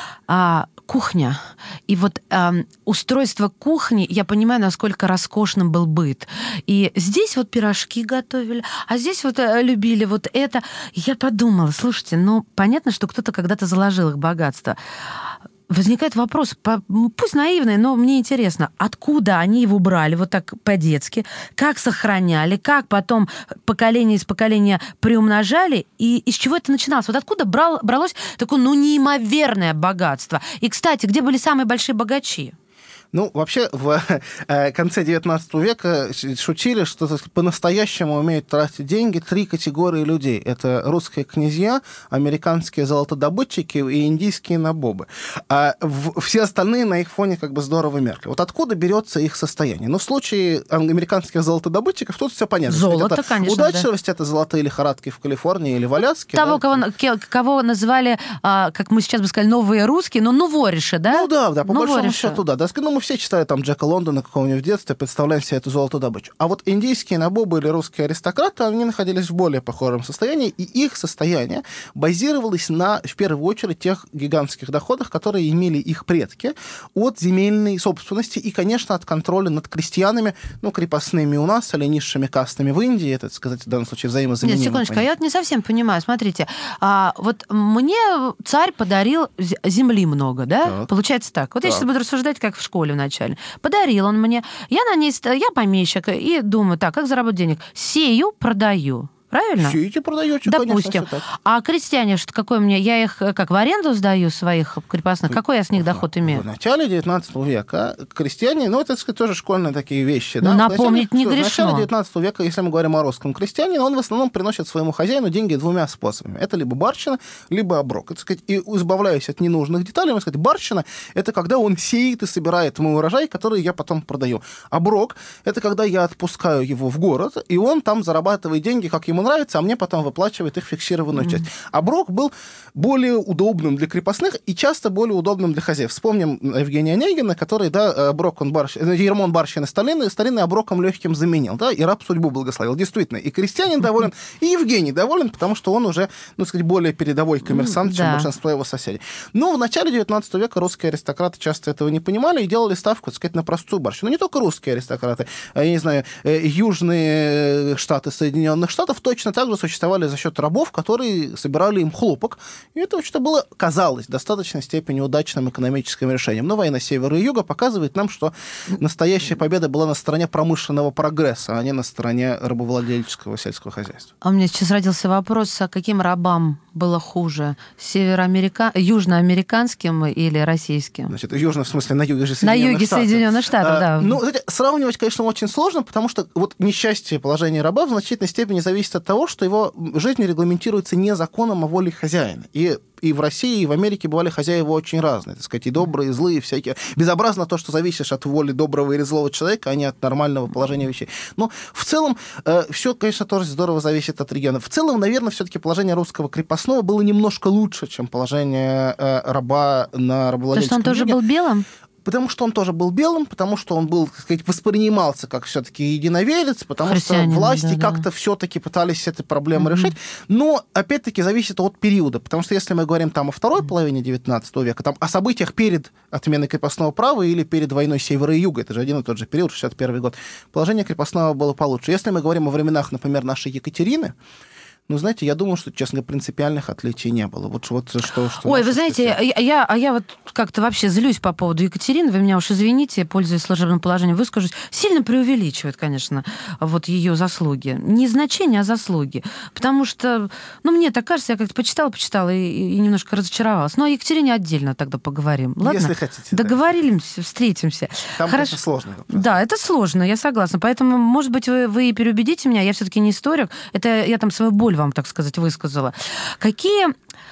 Speaker 2: А кухня. И вот а, устройство кухни, я понимаю, насколько роскошным был быт. И здесь вот пирожки готовили, а здесь вот любили вот это. И я подумала, слушайте, ну, понятно, что кто-то когда-то заложил их богатство. Возникает вопрос, пусть наивный, но мне интересно, откуда они его брали вот так по-детски, как сохраняли, как потом поколение из поколения приумножали, и из чего это начиналось? Вот откуда брал, бралось такое, ну, неимоверное богатство? И, кстати, где были самые большие богачи?
Speaker 3: Ну, вообще, в э, конце девятнадцатого века шутили, что по-настоящему умеют тратить деньги три категории людей. Это русские князья, американские золотодобытчики и индийские набобы. А в, все остальные на их фоне как бы здорово меркли. Вот откуда берется их состояние? Ну, в случае американских золотодобытчиков тут все понятно.
Speaker 2: Золото,
Speaker 3: это
Speaker 2: конечно,
Speaker 3: удачливость,
Speaker 2: да.
Speaker 3: Это золотые лихорадки в Калифорнии или в Аляске.
Speaker 2: Того,
Speaker 3: да?
Speaker 2: кого, кого называли, как мы сейчас бы сказали, новые русские, но нувориши, да?
Speaker 3: Ну да, да, по
Speaker 2: нувориши.
Speaker 3: Большому счету, да. Ну, мы все читали там Джека Лондона какого-нибудь в детстве, представляем себе эту золотодобычу. А вот индийские набобы или русские аристократы, они находились в более похожем состоянии, и их состояние базировалось на, в первую очередь, тех гигантских доходах, которые имели их предки от земельной собственности и, конечно, от контроля над крестьянами, ну, крепостными у нас или низшими кастами в Индии, это, так сказать, в данном случае взаимозаменимо.
Speaker 2: Нет, секундочку, понятно. Я вот не совсем понимаю. Смотрите, а, вот мне царь подарил земли много, да? Так. Получается так. Вот так. Я сейчас буду рассуждать, как в школе вначале. Подарил он мне. Я на ней, я помещик, и думаю, так, как заработать денег? Сею, продаю. Правильно?
Speaker 3: Сеете, продаете,
Speaker 2: допустим.
Speaker 3: Конечно,
Speaker 2: а крестьяне, что какой у меня? Я их как в аренду сдаю, своих крепостных? Какой я с них доход имею?
Speaker 3: В начале девятнадцатого века крестьяне, ну, это, так сказать, тоже школьные такие вещи.
Speaker 2: Ну,
Speaker 3: да?
Speaker 2: напомнить не грешно.
Speaker 3: В начале девятнадцатого века, если мы говорим о русском крестьянине, он в основном приносит своему хозяину деньги двумя способами. Это либо барщина, либо оброк. Это, сказать, и избавляясь от ненужных деталей, можно сказать, барщина — это когда он сеет и собирает мой урожай, который я потом продаю. Оброк — это когда я отпускаю его в город, и он там зарабатывает деньги, как ему нравится, а мне потом выплачивает их фиксированную mm-hmm. часть. Оброк был более удобным для крепостных и часто более удобным для хозяев. Вспомним Евгения Онегина, который, да, оброк он барщ... Ермон барщины старинный, старинный оброком легким заменил, да, и раб судьбу благословил. Действительно, и крестьянин доволен, и Евгений доволен, потому что он уже, ну, сказать, более передовой коммерсант, mm-hmm. чем да. большинство его соседей. Но в начале девятнадцатого века русские аристократы часто этого не понимали и делали ставку, так сказать, на простую барщину. Но не только русские аристократы, я не знаю, южные штаты Соединенных Штатов точно так же существовали за счет рабов, которые собирали им хлопок. И это вообще-то было, казалось, в достаточной степени удачным экономическим решением. Но война севера и юга показывает нам, что настоящая победа была на стороне промышленного прогресса, а не на стороне рабовладельческого сельского хозяйства.
Speaker 2: А у меня сейчас родился вопрос, а каким рабам было хуже? Североамерика... Южноамериканским или российским?
Speaker 3: Значит, южно, в смысле, на юге же Соединенных
Speaker 2: Штатов. На юге
Speaker 3: Штатов.
Speaker 2: Соединенных Штатов,
Speaker 3: а,
Speaker 2: да.
Speaker 3: Ну, знаете, сравнивать, конечно, очень сложно, потому что вот несчастье положения раба в значительной степени зависит от того, что его жизнь регламентируется не законом, а волей хозяина. И и в России, и в Америке бывали хозяева очень разные, так сказать, и добрые, и злые, и всякие. Безобразно то, что зависишь от воли доброго или злого человека, а не от нормального положения вещей. Но в целом э, все, конечно, тоже здорово зависит от региона. В целом, наверное, все-таки положение русского крепостного было немножко лучше, чем положение э, раба на рабовладельческом
Speaker 2: Потому что он тоже
Speaker 3: юге.
Speaker 2: был белым?
Speaker 3: потому что он тоже был белым, потому что он был, так сказать, воспринимался как все-таки единоверец, потому что власти да, как-то да. все-таки пытались эти проблемы mm-hmm. решить. Но, опять-таки, зависит от периода, потому что если мы говорим там о второй mm-hmm. половине девятнадцатого века, там о событиях перед отменой крепостного права или перед войной Севера и Юга, это же один и тот же период, шестьдесят первый год, положение крепостного было получше. Если мы говорим о временах, например, нашей Екатерины, ну, знаете, я думаю, что, честно говоря, принципиальных отличий не было. Вот, вот что, что
Speaker 2: Ой, вы знаете, я, я, а я вот как-то вообще злюсь по поводу Екатерины. Вы меня уж извините, пользуясь служебным положением, выскажусь. Сильно преувеличивает, конечно, вот ее заслуги. Не значение, а заслуги. Потому что, ну, мне так кажется, я как-то почитала, почитала и, и немножко разочаровалась. Но о Екатерине отдельно тогда поговорим. Ладно?
Speaker 3: Если хотите.
Speaker 2: Договорились, да. Встретимся.
Speaker 3: Там, конечно, сложно.
Speaker 2: Да, это сложно, я согласна. Поэтому, может быть, вы, вы переубедите меня. Я все-таки не историк. Это я там свою боль вам, так сказать, высказала. Какие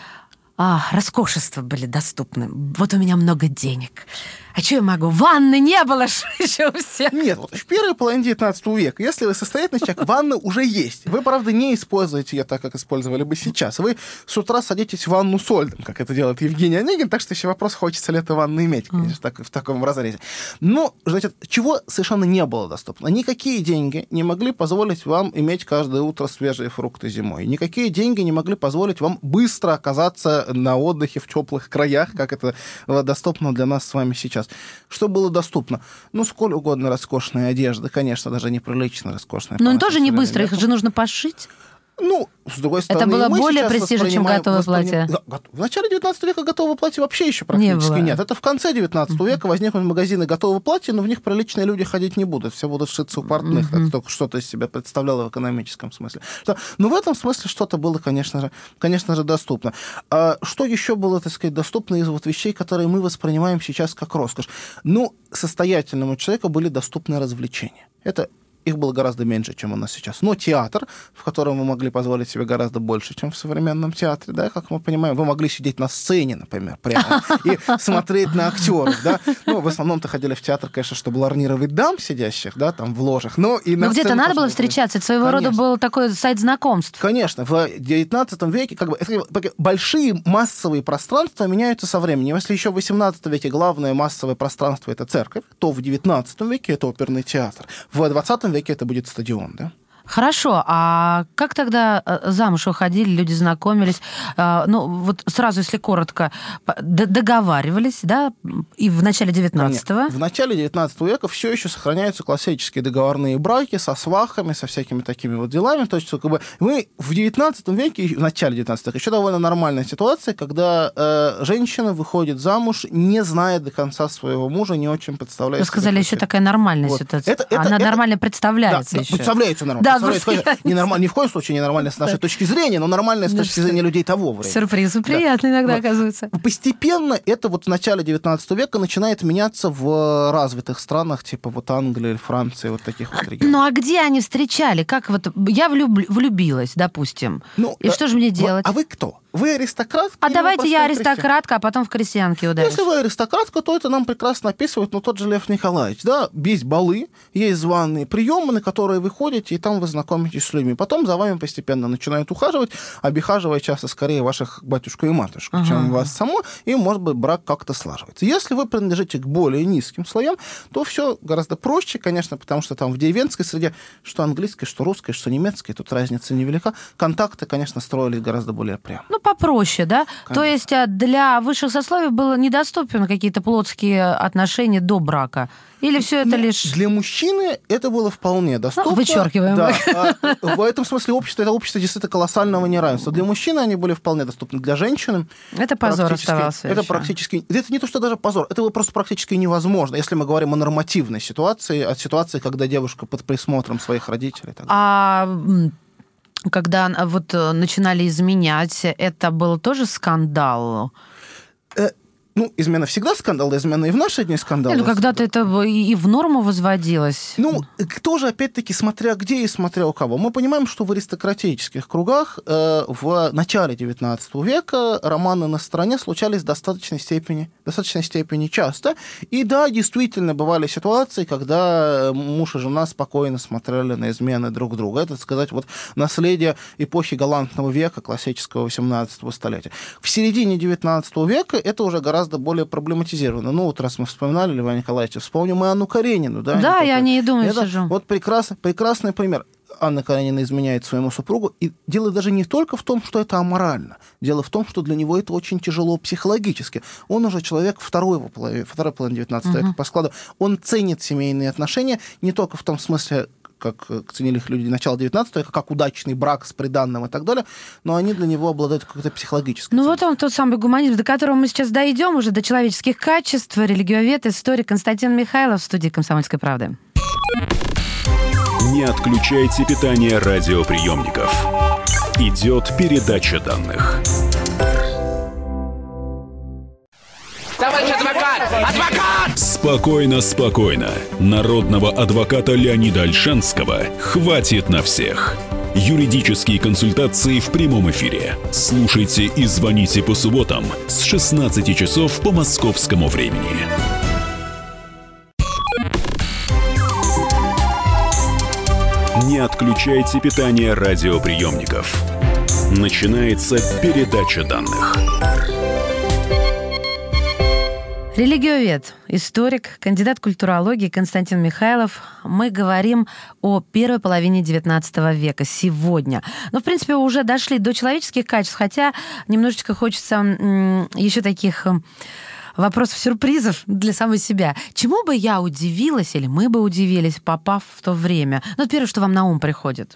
Speaker 2: а, роскошества были доступны? Вот у меня много денег. А что я могу? Ванны не было еще у всех.
Speaker 3: Нет, вот в первой половине девятнадцатого века, если вы состоятельный человек, ванна уже есть. Вы, правда, не используете ее так, как использовали бы сейчас. Вы с утра садитесь в ванну с льдом, как это делает Евгений Онегин, так что еще вопрос, хочется ли эту ванну иметь, конечно, mm. так, в таком разрезе. Но, значит, чего совершенно не было доступно? Никакие деньги не могли позволить вам иметь каждое утро свежие фрукты зимой. Никакие деньги не могли позволить вам быстро оказаться на отдыхе в теплых краях, как это доступно для нас с вами сейчас. Что было доступно? Ну, сколь угодно роскошная одежда, конечно, даже неприлично роскошная.
Speaker 2: Но тоже не быстро, их же нужно пошить.
Speaker 3: Ну, с другой стороны,
Speaker 2: это было более престижно, чем готовое платье.
Speaker 3: В начале девятнадцатого века готового платья вообще еще практически не нет. Это в конце девятнадцатого uh-huh. века возникнут магазины готового платья, но в них приличные люди ходить не будут. Все будут шиться у портных, uh-huh. только что-то из себя представляло в экономическом смысле. Но в этом смысле что-то было, конечно же, конечно же, доступно. А что еще было, так сказать, доступно из вот вещей, которые мы воспринимаем сейчас как роскошь? Ну, состоятельному человеку были доступны развлечения. Это их было гораздо меньше, чем у нас сейчас. Но театр, в котором вы могли позволить себе гораздо больше, чем в современном театре, да, как мы понимаем, вы могли сидеть на сцене, например, прямо, и смотреть на актеров, да. Ну, в основном-то ходили в театр, конечно, чтобы ларнировать дам, сидящих, да, там, в ложах, но и на
Speaker 2: Но где-то надо было встречаться, это своего рода был такой сайт знакомств.
Speaker 3: Конечно, в девятнадцатом веке как бы большие массовые пространства меняются со временем. Если еще в восемнадцатом веке главное массовое пространство — это церковь, то в девятнадцатом веке это оперный театр. В двадцатом веке это будет стадион, да?
Speaker 2: Хорошо, а как тогда замуж выходили, люди знакомились? Ну, вот сразу, если коротко, договаривались, да, и в начале девятнадцатого?
Speaker 3: Нет. В начале девятнадцатого века все еще сохраняются классические договорные браки со свахами, со всякими такими вот делами. То есть, как бы, мы в девятнадцатом веке, в начале девятнадцатого века, еще довольно нормальная ситуация, когда э, женщина выходит замуж, не зная до конца своего мужа, не очень представляет.
Speaker 2: Вы сказали, еще такая нормальная вот. ситуация. Это, это, Она это, нормально это, представляется да, еще.
Speaker 3: Да, представляется нормально. Да, не нормально, ни в коем случае не нормально с нашей точки зрения, но нормально с точки зрения людей того времени.
Speaker 2: Сюрпризы приятные иногда
Speaker 3: вот.
Speaker 2: Оказывается.
Speaker 3: Постепенно это вот в начале девятнадцатого века начинает меняться в развитых странах, типа вот Англии, Франции, вот таких вот регионов.
Speaker 2: Ну а где они встречали? Как вот я влюб... влюбилась, допустим. Ну, и а, что же мне делать?
Speaker 3: А вы кто? Вы аристократка?
Speaker 2: А давайте я аристократка, а потом в крестьянке ударюсь.
Speaker 3: Если вы аристократка, то это нам прекрасно описывает, ну, тот же Лев Николаевич, да, есть балы, есть званые приемы, на которые вы ходите, и там вы знакомитесь с людьми. Потом за вами постепенно начинают ухаживать, обихаживая часто скорее ваших батюшку и матушку, ага. чем вас само, и, может быть, брак как-то слаживается. Если вы принадлежите к более низким слоям, то все гораздо проще, конечно, потому что там в деревенской среде, что английской, что русской, что немецкой, тут разница невелика, контакты, конечно, строились гораздо более прямо.
Speaker 2: Ну, попроще, да? Конечно. То есть для высших сословий было недоступны какие-то плотские отношения до брака? Или все это лишь...
Speaker 3: Для мужчины это было вполне доступно.
Speaker 2: Ну, вычеркиваем.
Speaker 3: Да. А в этом смысле общество, это общество действительно колоссального неравенства. Для мужчины они были вполне доступны. Для женщин...
Speaker 2: Это позор оставался.
Speaker 3: Это
Speaker 2: еще.
Speaker 3: практически... Это не то, что даже позор. Это было просто практически невозможно, если мы говорим о нормативной ситуации, о ситуации, когда девушка под присмотром своих родителей. Так
Speaker 2: а... Когда вот начинали изменять, это был тоже скандал?
Speaker 3: Э, ну, измена всегда скандал, измена и в наши дни скандал.
Speaker 2: Ну, когда-то это и в норму возводилось.
Speaker 3: Ну, тоже, опять-таки, смотря где и смотря у кого. Мы понимаем, что в аристократических кругах э, в начале девятнадцатого века романы на стороне случались в достаточной степени, достаточной степени часто. И да, действительно, бывали ситуации, когда муж и жена спокойно смотрели на измены друг друга. Это, так сказать, вот наследие эпохи галантного века, классического восемнадцатого столетия. В середине девятнадцатого века это уже гораздо более проблематизировано. Ну, вот раз мы вспоминали Льва Николаевича, вспомним мы Анну Каренину. Да,
Speaker 2: да я не думаю,
Speaker 3: это
Speaker 2: сижу.
Speaker 3: Вот прекрасный, прекрасный пример. Анна Каренина изменяет своему супругу. И дело даже не только в том, что это аморально. Дело в том, что для него это очень тяжело психологически. Он уже человек второй половины, второй половины девятнадцатого uh-huh. века по складу. Он ценит семейные отношения не только в том смысле, как ценили их люди начала девятнадцатого века, как удачный брак с приданным и так далее, но они для него обладают какой-то психологической
Speaker 2: Ну
Speaker 3: ценностью.
Speaker 2: вот он, тот самый гуманизм, до которого мы сейчас дойдем, уже до человеческих качеств, религиовед, историк Константин Михайлов в студии «Комсомольской правды».
Speaker 1: Не отключайте питание радиоприемников. Идет передача данных.
Speaker 7: Товарищ адвокат! Адвокат!
Speaker 1: Спокойно, спокойно. Народного адвоката Леонида Ольшанского хватит на всех. Юридические консультации в прямом эфире. Слушайте и звоните по субботам с шестнадцати часов по московскому времени. Не отключайте питание радиоприемников. Начинается передача данных.
Speaker 2: Религиовед, историк, кандидат культурологии Константин Михайлов. Мы говорим о первой половине девятнадцатого века сегодня. Но, в принципе, уже дошли до человеческих качеств, хотя немножечко хочется м- еще таких вопросов-сюрпризов для самой себя. Чему бы я удивилась, или мы бы удивились, попав в то время? Ну, первое, что вам на ум приходит.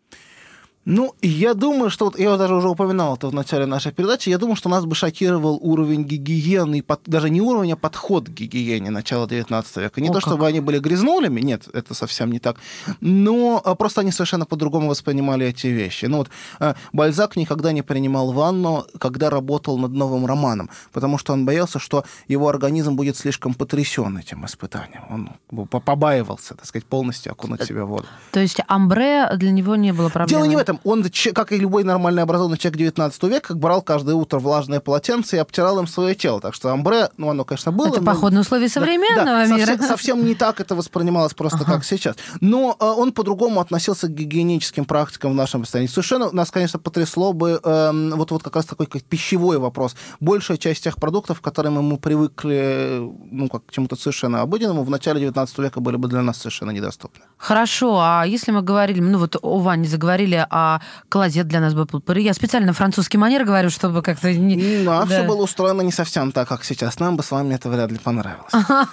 Speaker 3: Ну, я думаю, что... Вот я даже уже упоминал это в начале нашей передачи. Я думаю, что нас бы шокировал уровень гигиены, под, даже не уровень, а подход к гигиене начала девятнадцатого века. Не О, то, как. чтобы они были грязнулями, нет, это совсем не так, но просто они совершенно по-другому воспринимали эти вещи. Ну, вот Бальзак никогда не принимал ванну, когда работал над новым романом, потому что он боялся, что его организм будет слишком потрясен этим испытанием. Он побаивался, так сказать, полностью окунуть себя в воду.
Speaker 2: То есть амбре для него не было проблемой?
Speaker 3: Дело не в этом. Он, как и любой нормальный образованный человек девятнадцатого века, брал каждое утро влажное полотенце и обтирал им свое тело. Так что амбре, ну, оно, конечно, было.
Speaker 2: Это
Speaker 3: но...
Speaker 2: походные условия современного
Speaker 3: да,
Speaker 2: мира.
Speaker 3: Совсем, совсем не так это воспринималось просто ага. как сейчас. Но э, он по-другому относился к гигиеническим практикам в нашем состоянии. Совершенно нас, конечно, потрясло бы э, вот, вот как раз такой как пищевой вопрос. Большая часть тех продуктов, к которым мы привыкли, ну, как к чему-то совершенно обыденному, в начале девятнадцатого века были бы для нас совершенно недоступны.
Speaker 2: Хорошо, а если мы говорили, ну вот о ванне заговорили, а клозет для нас был пыльпыры. Я специально французский манер говорю, чтобы как-то... Не...
Speaker 3: Да,
Speaker 2: да,
Speaker 3: все было устроено не совсем так, как сейчас. Нам бы с вами это вряд ли понравилось.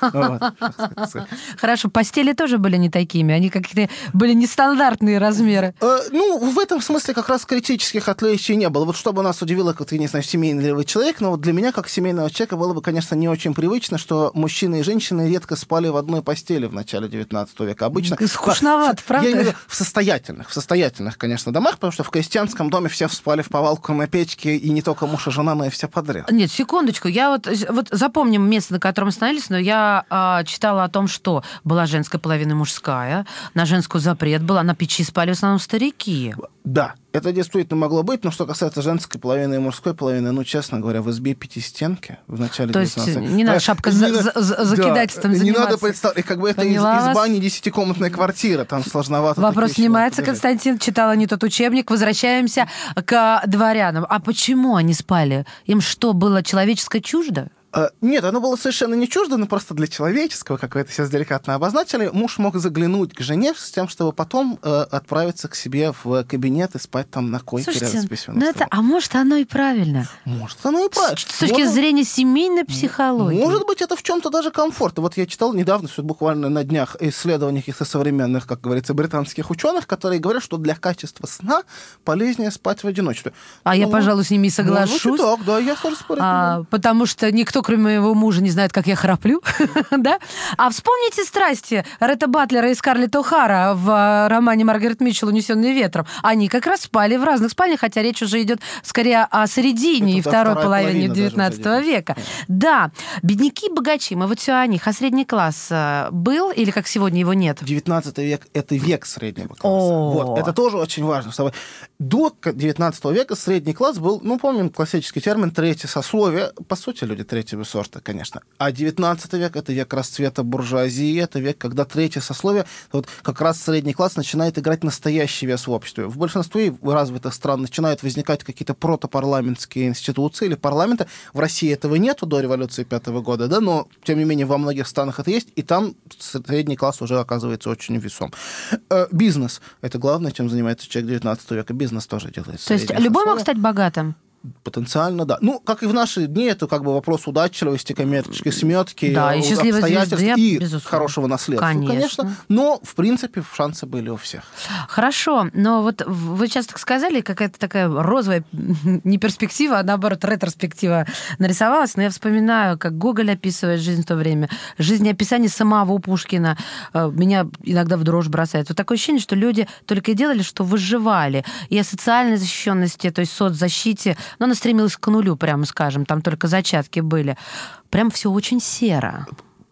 Speaker 2: Хорошо, постели тоже были не такими, они какие-то были нестандартные размеры.
Speaker 3: Ну, в этом смысле как раз критических отличий не было. Вот чтобы нас удивило, как, я не знаю, семейный ли вы человек, но вот для меня, как семейного человека, было бы, конечно, не очень привычно, что мужчины и женщины редко спали в одной постели в начале девятнадцатого века. Обычно...
Speaker 2: Скучновато, правда?
Speaker 3: Я имею в виду в состоятельных, в состоятельных, конечно, домах, потому что в крестьянском доме все спали в повалку на печке, и не только муж и жена, но и все подряд.
Speaker 2: Нет, секундочку. Я вот, вот запомним место, на котором остановились, но я а, читала о том, что была женская половина мужская, на женскую запрет был, а на печи спали в основном старики.
Speaker 3: Да, это действительно могло быть, но что касается женской половины и мужской половины, ну, честно говоря, в избе пятистенки в начале девятнадцатого века...
Speaker 2: То есть не надо шапка за, за, за, закидательством
Speaker 3: да,
Speaker 2: заниматься.
Speaker 3: Не надо представлять, как бы это изба, вас? Не десятикомнатная квартира, там сложновато.
Speaker 2: Вопрос снимается, Константин, читала не тот учебник, возвращаемся к дворянам. А почему они спали? Им что, было человеческое чуждо?
Speaker 3: Нет, оно было совершенно не чуждо, но просто для человеческого, как вы это сейчас деликатно обозначили, муж мог заглянуть к жене с тем, чтобы потом э, отправиться к себе в кабинет и спать там на койке.
Speaker 2: Слушайте,
Speaker 3: рядом с письменным
Speaker 2: ну это, а может, оно и правильно?
Speaker 3: Может, оно и правильно.
Speaker 2: С, с точки может, зрения семейной психологии.
Speaker 3: Может быть, это в чем-то даже комфорт. Вот я читал недавно, что буквально на днях, исследования каких-то современных, как говорится, британских ученых, которые говорят, что для качества сна полезнее спать в одиночестве.
Speaker 2: А ну, я, пожалуй, с ними соглашусь.
Speaker 3: Ну, так, да, я тоже спорю.
Speaker 2: А, потому что никто, кроме моего мужа, не знает, как я храплю, да? А вспомните страсти Ретта Батлера и Скарлетт О'Хара в романе Маргарет Митчелл «Унесенные ветром». Они как раз спали в разных спальнях, хотя речь уже идет скорее о середине и второй половине девятнадцатого века. Да, бедняки и богачи, мы вот все о них. А средний класс был или как сегодня его нет?
Speaker 3: девятнадцатый век — это век среднего класса. Вот, это тоже очень важно. До девятнадцатого века средний класс был, ну, помним классический термин «третье сословие». По сути, люди третьего третьего сорта, конечно. А девятнадцатый век — это век расцвета буржуазии, это век, когда третье сословие, вот как раз средний класс начинает играть настоящий вес в обществе. В большинстве развитых стран начинают возникать какие-то протопарламентские институции или парламенты. В России этого нету до революции пятого года, да, но, тем не менее, во многих странах это есть, и там средний класс уже оказывается очень весом. Э, бизнес — это главное, чем занимается человек девятнадцатого века. Бизнес тоже делает.
Speaker 2: То есть любой мог стать богатым?
Speaker 3: Потенциально, да. Ну, как и в наши дни, это как бы вопрос удачливости, коммерческой сметки,
Speaker 2: да, и
Speaker 3: обстоятельств
Speaker 2: звезды,
Speaker 3: и
Speaker 2: безусловно.
Speaker 3: Хорошего наследства.
Speaker 2: Конечно.
Speaker 3: Конечно. Но, в принципе, шансы были у всех.
Speaker 2: Хорошо, но вот вы сейчас так сказали, какая-то такая розовая не перспектива, а наоборот ретроспектива нарисовалась, но я вспоминаю, как Гоголь описывает жизнь в то время, жизнеописание самого Пушкина меня иногда в дрожь бросает. Вот такое ощущение, что люди только и делали, что выживали. И о социальной защищенности, то есть соцзащите, но она стремилась к нулю, прямо скажем, там только зачатки были. Прям все очень серо.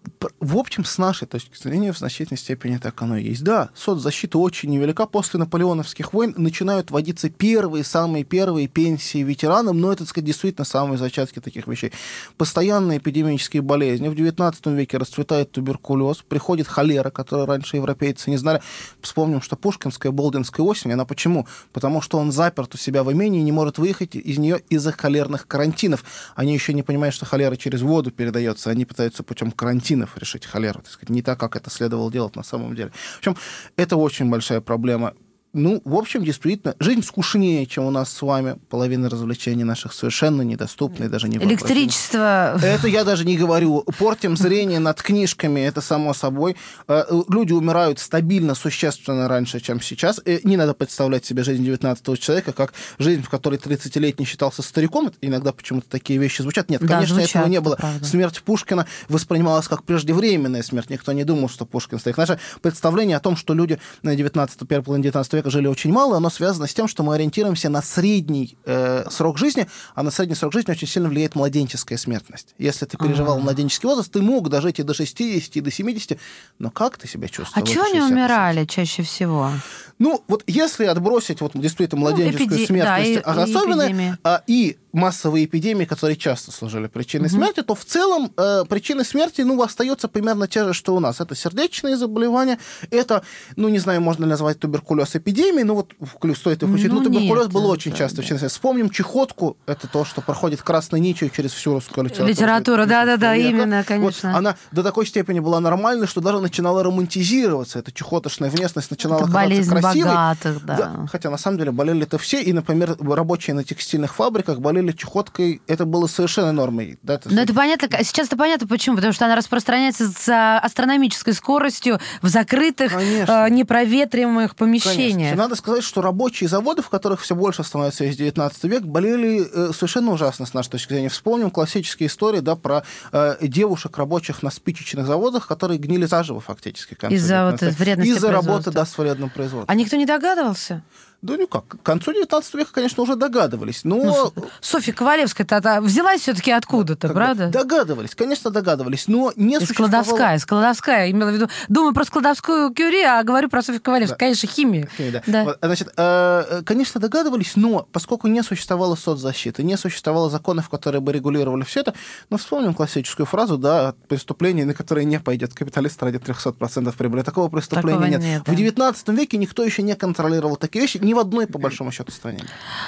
Speaker 3: В общем, с нашей точки зрения, в значительной степени так оно и есть. Да, соцзащита очень невелика. После наполеоновских войн начинают вводиться первые, самые первые пенсии ветеранам, но это, так сказать, действительно самые зачатки таких вещей. Постоянные эпидемические болезни. В девятнадцатом веке расцветает туберкулез, приходит холера, которую раньше европейцы не знали. Вспомним, что Пушкинская Болдинская осень, она почему? Потому что он заперт у себя в имении и не может выехать из нее из-за холерных карантинов. Они еще не понимают, что холера через воду передается, они пытаются путем карантинов решить холеру, так сказать, не так, как это следовало делать на самом деле. В общем, это очень большая проблема. Ну, в общем, действительно, жизнь скучнее, чем у нас с вами. Половина развлечений наших совершенно недоступны, даже не воплощены.
Speaker 2: Электричество.
Speaker 3: Это я даже не говорю. Портим зрение над книжками, это само собой. Люди умирают стабильно, существенно раньше, чем сейчас. И не надо представлять себе жизнь девятнадцатого человека как жизнь, в которой тридцатилетний считался стариком. Иногда почему-то такие вещи звучат. Нет, да, конечно, звучат, этого не было. Правда. Смерть Пушкина воспринималась как преждевременная смерть. Никто не думал, что Пушкин старик. Наше представление о том, что люди на девятнадцатом, первой половине девятнадцатого века жили очень мало, оно связано с тем, что мы ориентируемся на средний э, срок жизни, а на средний срок жизни очень сильно влияет младенческая смертность. Если ты переживал А-а-а. младенческий возраст, ты мог дожить и до шестидесяти, и до семидесяти, но как ты себя чувствовал?
Speaker 2: А чего они умирали чаще всего?
Speaker 3: Ну, вот если отбросить вот действительно младенческую ну, эпиде... смертность, да, и, особенно, и, а, и массовые эпидемии, которые часто служили причиной угу. смерти, то в целом э, причины смерти, ну, остаются примерно те же, что у нас. Это сердечные заболевания, это, ну, не знаю, можно ли назвать туберкулез эпидемией, но вот стоит их учить. Ну, ну, туберкулез нет, был очень да, часто. Да. Вспомним чехотку, это то, что проходит красной нитью через всю русскую литературу.
Speaker 2: Литература, да-да-да, именно, конечно.
Speaker 3: Вот, она до такой степени была нормальной, что даже начинала романтизироваться. Эта чехоточная внешность начинала это казаться красивой.
Speaker 2: Богатых, да.
Speaker 3: Да. Хотя, на самом деле, болели-то все, и, например, рабочие на текстильных фабриках болели чехоткой, это было совершенно нормой. Да, это
Speaker 2: Но это понятно, сейчас это понятно, почему, потому что она распространяется с астрономической скоростью в закрытых, э, непроветриваемых помещениях.
Speaker 3: Конечно. Надо сказать, что рабочие заводы, в которых все больше становится весь девятнадцатый век, болели э, совершенно ужасно с нашей точки зрения. Вспомним классические истории, да, про э, девушек, рабочих на спичечных заводах, которые гнили заживо фактически.
Speaker 2: Из-за вот вредности
Speaker 3: Из-за работы, да, с вредным производством.
Speaker 2: А никто не догадывался?
Speaker 3: Да ну как, к концу девятнадцатого века, конечно, уже догадывались, но...
Speaker 2: Ну, Софья Ковалевская-то взялась все-таки откуда-то, правда?
Speaker 3: Догадывались, конечно, догадывались, но не
Speaker 2: и
Speaker 3: существовало...
Speaker 2: Складовская, Складовская, имела в виду... Думаю про Складовскую Кюри, а говорю про Софью Ковалевскую, да. Конечно, химия.
Speaker 3: Химия,
Speaker 2: да.
Speaker 3: Да. Значит, конечно, догадывались, но поскольку не существовало соцзащиты, не существовало законов, которые бы регулировали все это, ну, вспомним классическую фразу, да, преступление, на которое не пойдет капиталист ради трехсот процентов прибыли. Такого преступления Такого нет. нет да. В девятнадцатом веке никто еще не контролировал такие вещи, ни в одной, по большому счету, стране.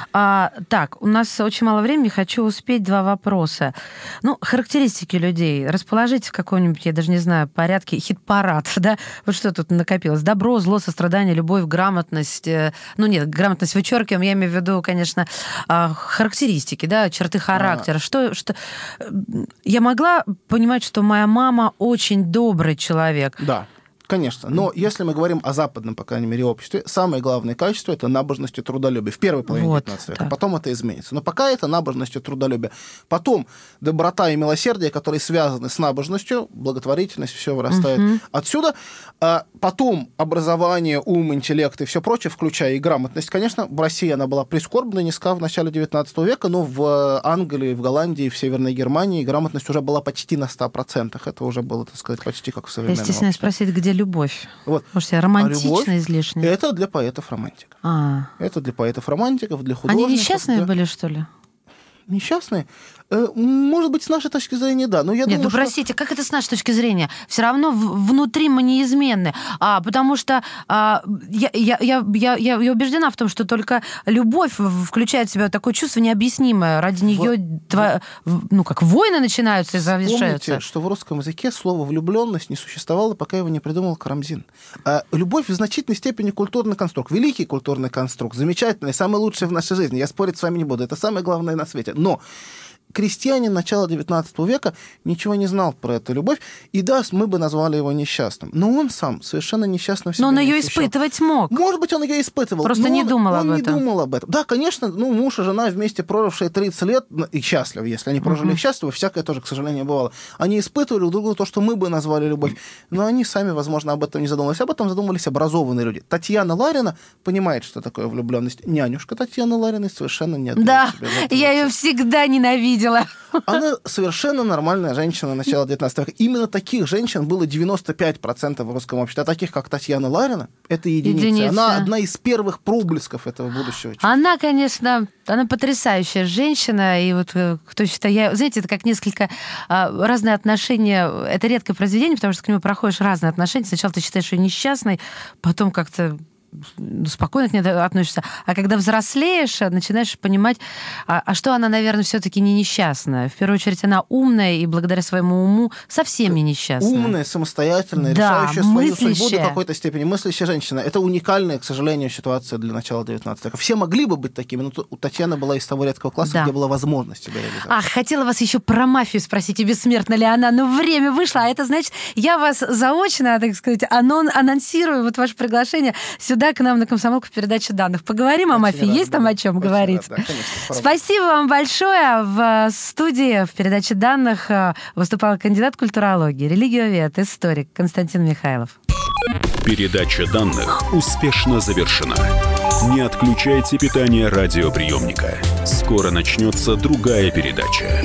Speaker 2: А, так, у нас очень мало времени, хочу успеть два вопроса. Ну, характеристики людей. Расположите в каком-нибудь, я даже не знаю, порядке хит-парад, да? Вот что тут накопилось? Добро, зло, сострадание, любовь, грамотность. Ну, нет, грамотность вычеркиваем, я имею в виду, конечно, характеристики, да, черты характера. А... Что, что... Я могла понимать, что моя мама очень добрый человек.
Speaker 3: Да. Конечно. Но если мы говорим о западном, по крайней мере, обществе, самое главное качество — это набожность и трудолюбие. В первой половине вот, девятнадцатого века. Потом это изменится. Но пока это набожность и трудолюбие. Потом доброта и милосердие, которые связаны с набожностью, благотворительность, все вырастает угу. отсюда. А потом образование, ум, интеллект и все прочее, включая и грамотность. Конечно, в России она была прискорбно низка в начале девятнадцатого века, но в Англии, в Голландии, в Северной Германии грамотность уже была почти на ста процентах. Это уже было, так сказать, почти как в современном
Speaker 2: Я стесняюсь спросить, где любовь?
Speaker 3: Вот.
Speaker 2: Может, я романтично излишне?
Speaker 3: Это для поэтов-романтиков.
Speaker 2: А.
Speaker 3: Это для поэтов-романтиков, для художников.
Speaker 2: Они несчастные
Speaker 3: для...
Speaker 2: были, что ли?
Speaker 3: Несчастные? Может быть, с нашей точки зрения, да. Но я
Speaker 2: Нет,
Speaker 3: думаю,
Speaker 2: ну
Speaker 3: что...
Speaker 2: простите, как это с нашей точки зрения? Все равно в- внутри мы неизменны. А, потому что а, я, я, я, я, я убеждена в том, что только любовь включает в себя такое чувство необъяснимое. Ради нее,
Speaker 3: в...
Speaker 2: тва... ну, как войны начинаются и завершаются.
Speaker 3: Помните, что в русском языке слово «влюбленность» не существовало, пока его не придумал Карамзин. А любовь в значительной степени культурный конструкт. Великий культурный конструкт. Замечательный, самый лучший в нашей жизни. Я спорить с вами не буду. Это самое главное на свете. Но крестьянин начала девятнадцатого века ничего не знал про эту любовь, и да, мы бы назвали его несчастным. Но он сам совершенно несчастным в себе
Speaker 2: Но он
Speaker 3: не
Speaker 2: ее
Speaker 3: ощущал.
Speaker 2: испытывать мог.
Speaker 3: Может быть, он ее испытывал.
Speaker 2: Просто
Speaker 3: но
Speaker 2: не
Speaker 3: он,
Speaker 2: думал
Speaker 3: он
Speaker 2: об
Speaker 3: не
Speaker 2: этом.
Speaker 3: думал об этом. Да, конечно, ну, муж и жена вместе прожившие тридцать лет, и счастливы, если они прожили
Speaker 2: Мгм.
Speaker 3: их счастливо, всякое тоже, к сожалению, бывало. Они испытывали друг другу то, что мы бы назвали любовь. Но они сами, возможно, об этом не задумывались. Об этом задумались образованные люди. Татьяна Ларина понимает, что такое влюбленность. Нянюшка Татьяны Лариной совершенно нет.
Speaker 2: Да, я ее всегда ненавидела.
Speaker 3: Она совершенно нормальная женщина начала девятнадцатого века. Именно таких женщин было девяносто пять процентов в русском обществе. А таких, как Татьяна Ларина, это единица.
Speaker 2: Единица.
Speaker 3: Она одна из первых проблесков этого будущего.
Speaker 2: Она, конечно, она потрясающая женщина, и вот э, кто считает, я, знаете, это как несколько а, разные отношения, это редкое произведение, потому что к нему проходишь разные отношения. Сначала ты считаешь ее несчастной, потом как-то спокойно к ней относишься. А когда взрослеешь, начинаешь понимать, а, а что она, наверное, все-таки не несчастная. В первую очередь, она умная и благодаря своему уму совсем не несчастная.
Speaker 3: Умная, самостоятельная,
Speaker 2: да,
Speaker 3: решающая свою
Speaker 2: мыслящая.
Speaker 3: судьбу до какой-то степени. Мыслящая женщина. Это уникальная, к сожалению, ситуация для начала девятнадцатого века. Все могли бы быть такими, но у Татьяны была из того редкого класса,
Speaker 2: Да.
Speaker 3: где была возможность себя реализовать.
Speaker 2: Ах, хотела вас еще про мафию спросить, и бессмертна ли она, но время вышло, а это значит, я вас заочно, так сказать, анон, анонсирую вот ваше приглашение сюда, к нам на «Комсомолку» в передаче данных. Поговорим о
Speaker 3: Очень
Speaker 2: мафии,
Speaker 3: рад,
Speaker 2: есть там
Speaker 3: да.
Speaker 2: о чем
Speaker 3: Очень
Speaker 2: говорить?
Speaker 3: рад, да, конечно, пожалуйста.
Speaker 2: Спасибо вам большое. В студии, в передаче данных выступал кандидат культурологии, религиовед, историк Константин Михайлов.
Speaker 1: Передача данных успешно завершена. Не отключайте питание радиоприемника. Скоро начнется другая передача.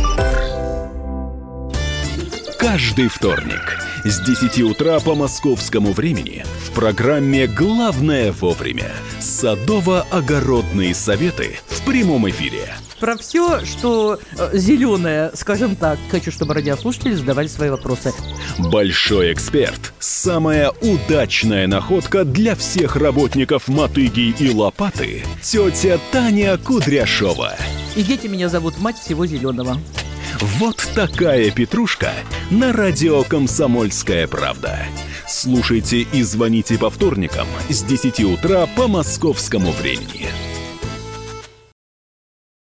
Speaker 1: Каждый вторник с десяти утра по московскому времени в программе «Главное вовремя» садово-огородные советы в прямом эфире.
Speaker 8: Про все, что э, зеленое, скажем так. Хочу, чтобы радиослушатели задавали свои вопросы.
Speaker 1: Большой эксперт. Самая удачная находка для всех работников мотыги и лопаты. Тетя Таня Кудряшова.
Speaker 8: И дети меня зовут мать всего зеленого.
Speaker 1: Вот такая петрушка на радио «Комсомольская правда». Слушайте и звоните по вторникам с десяти утра по московскому времени.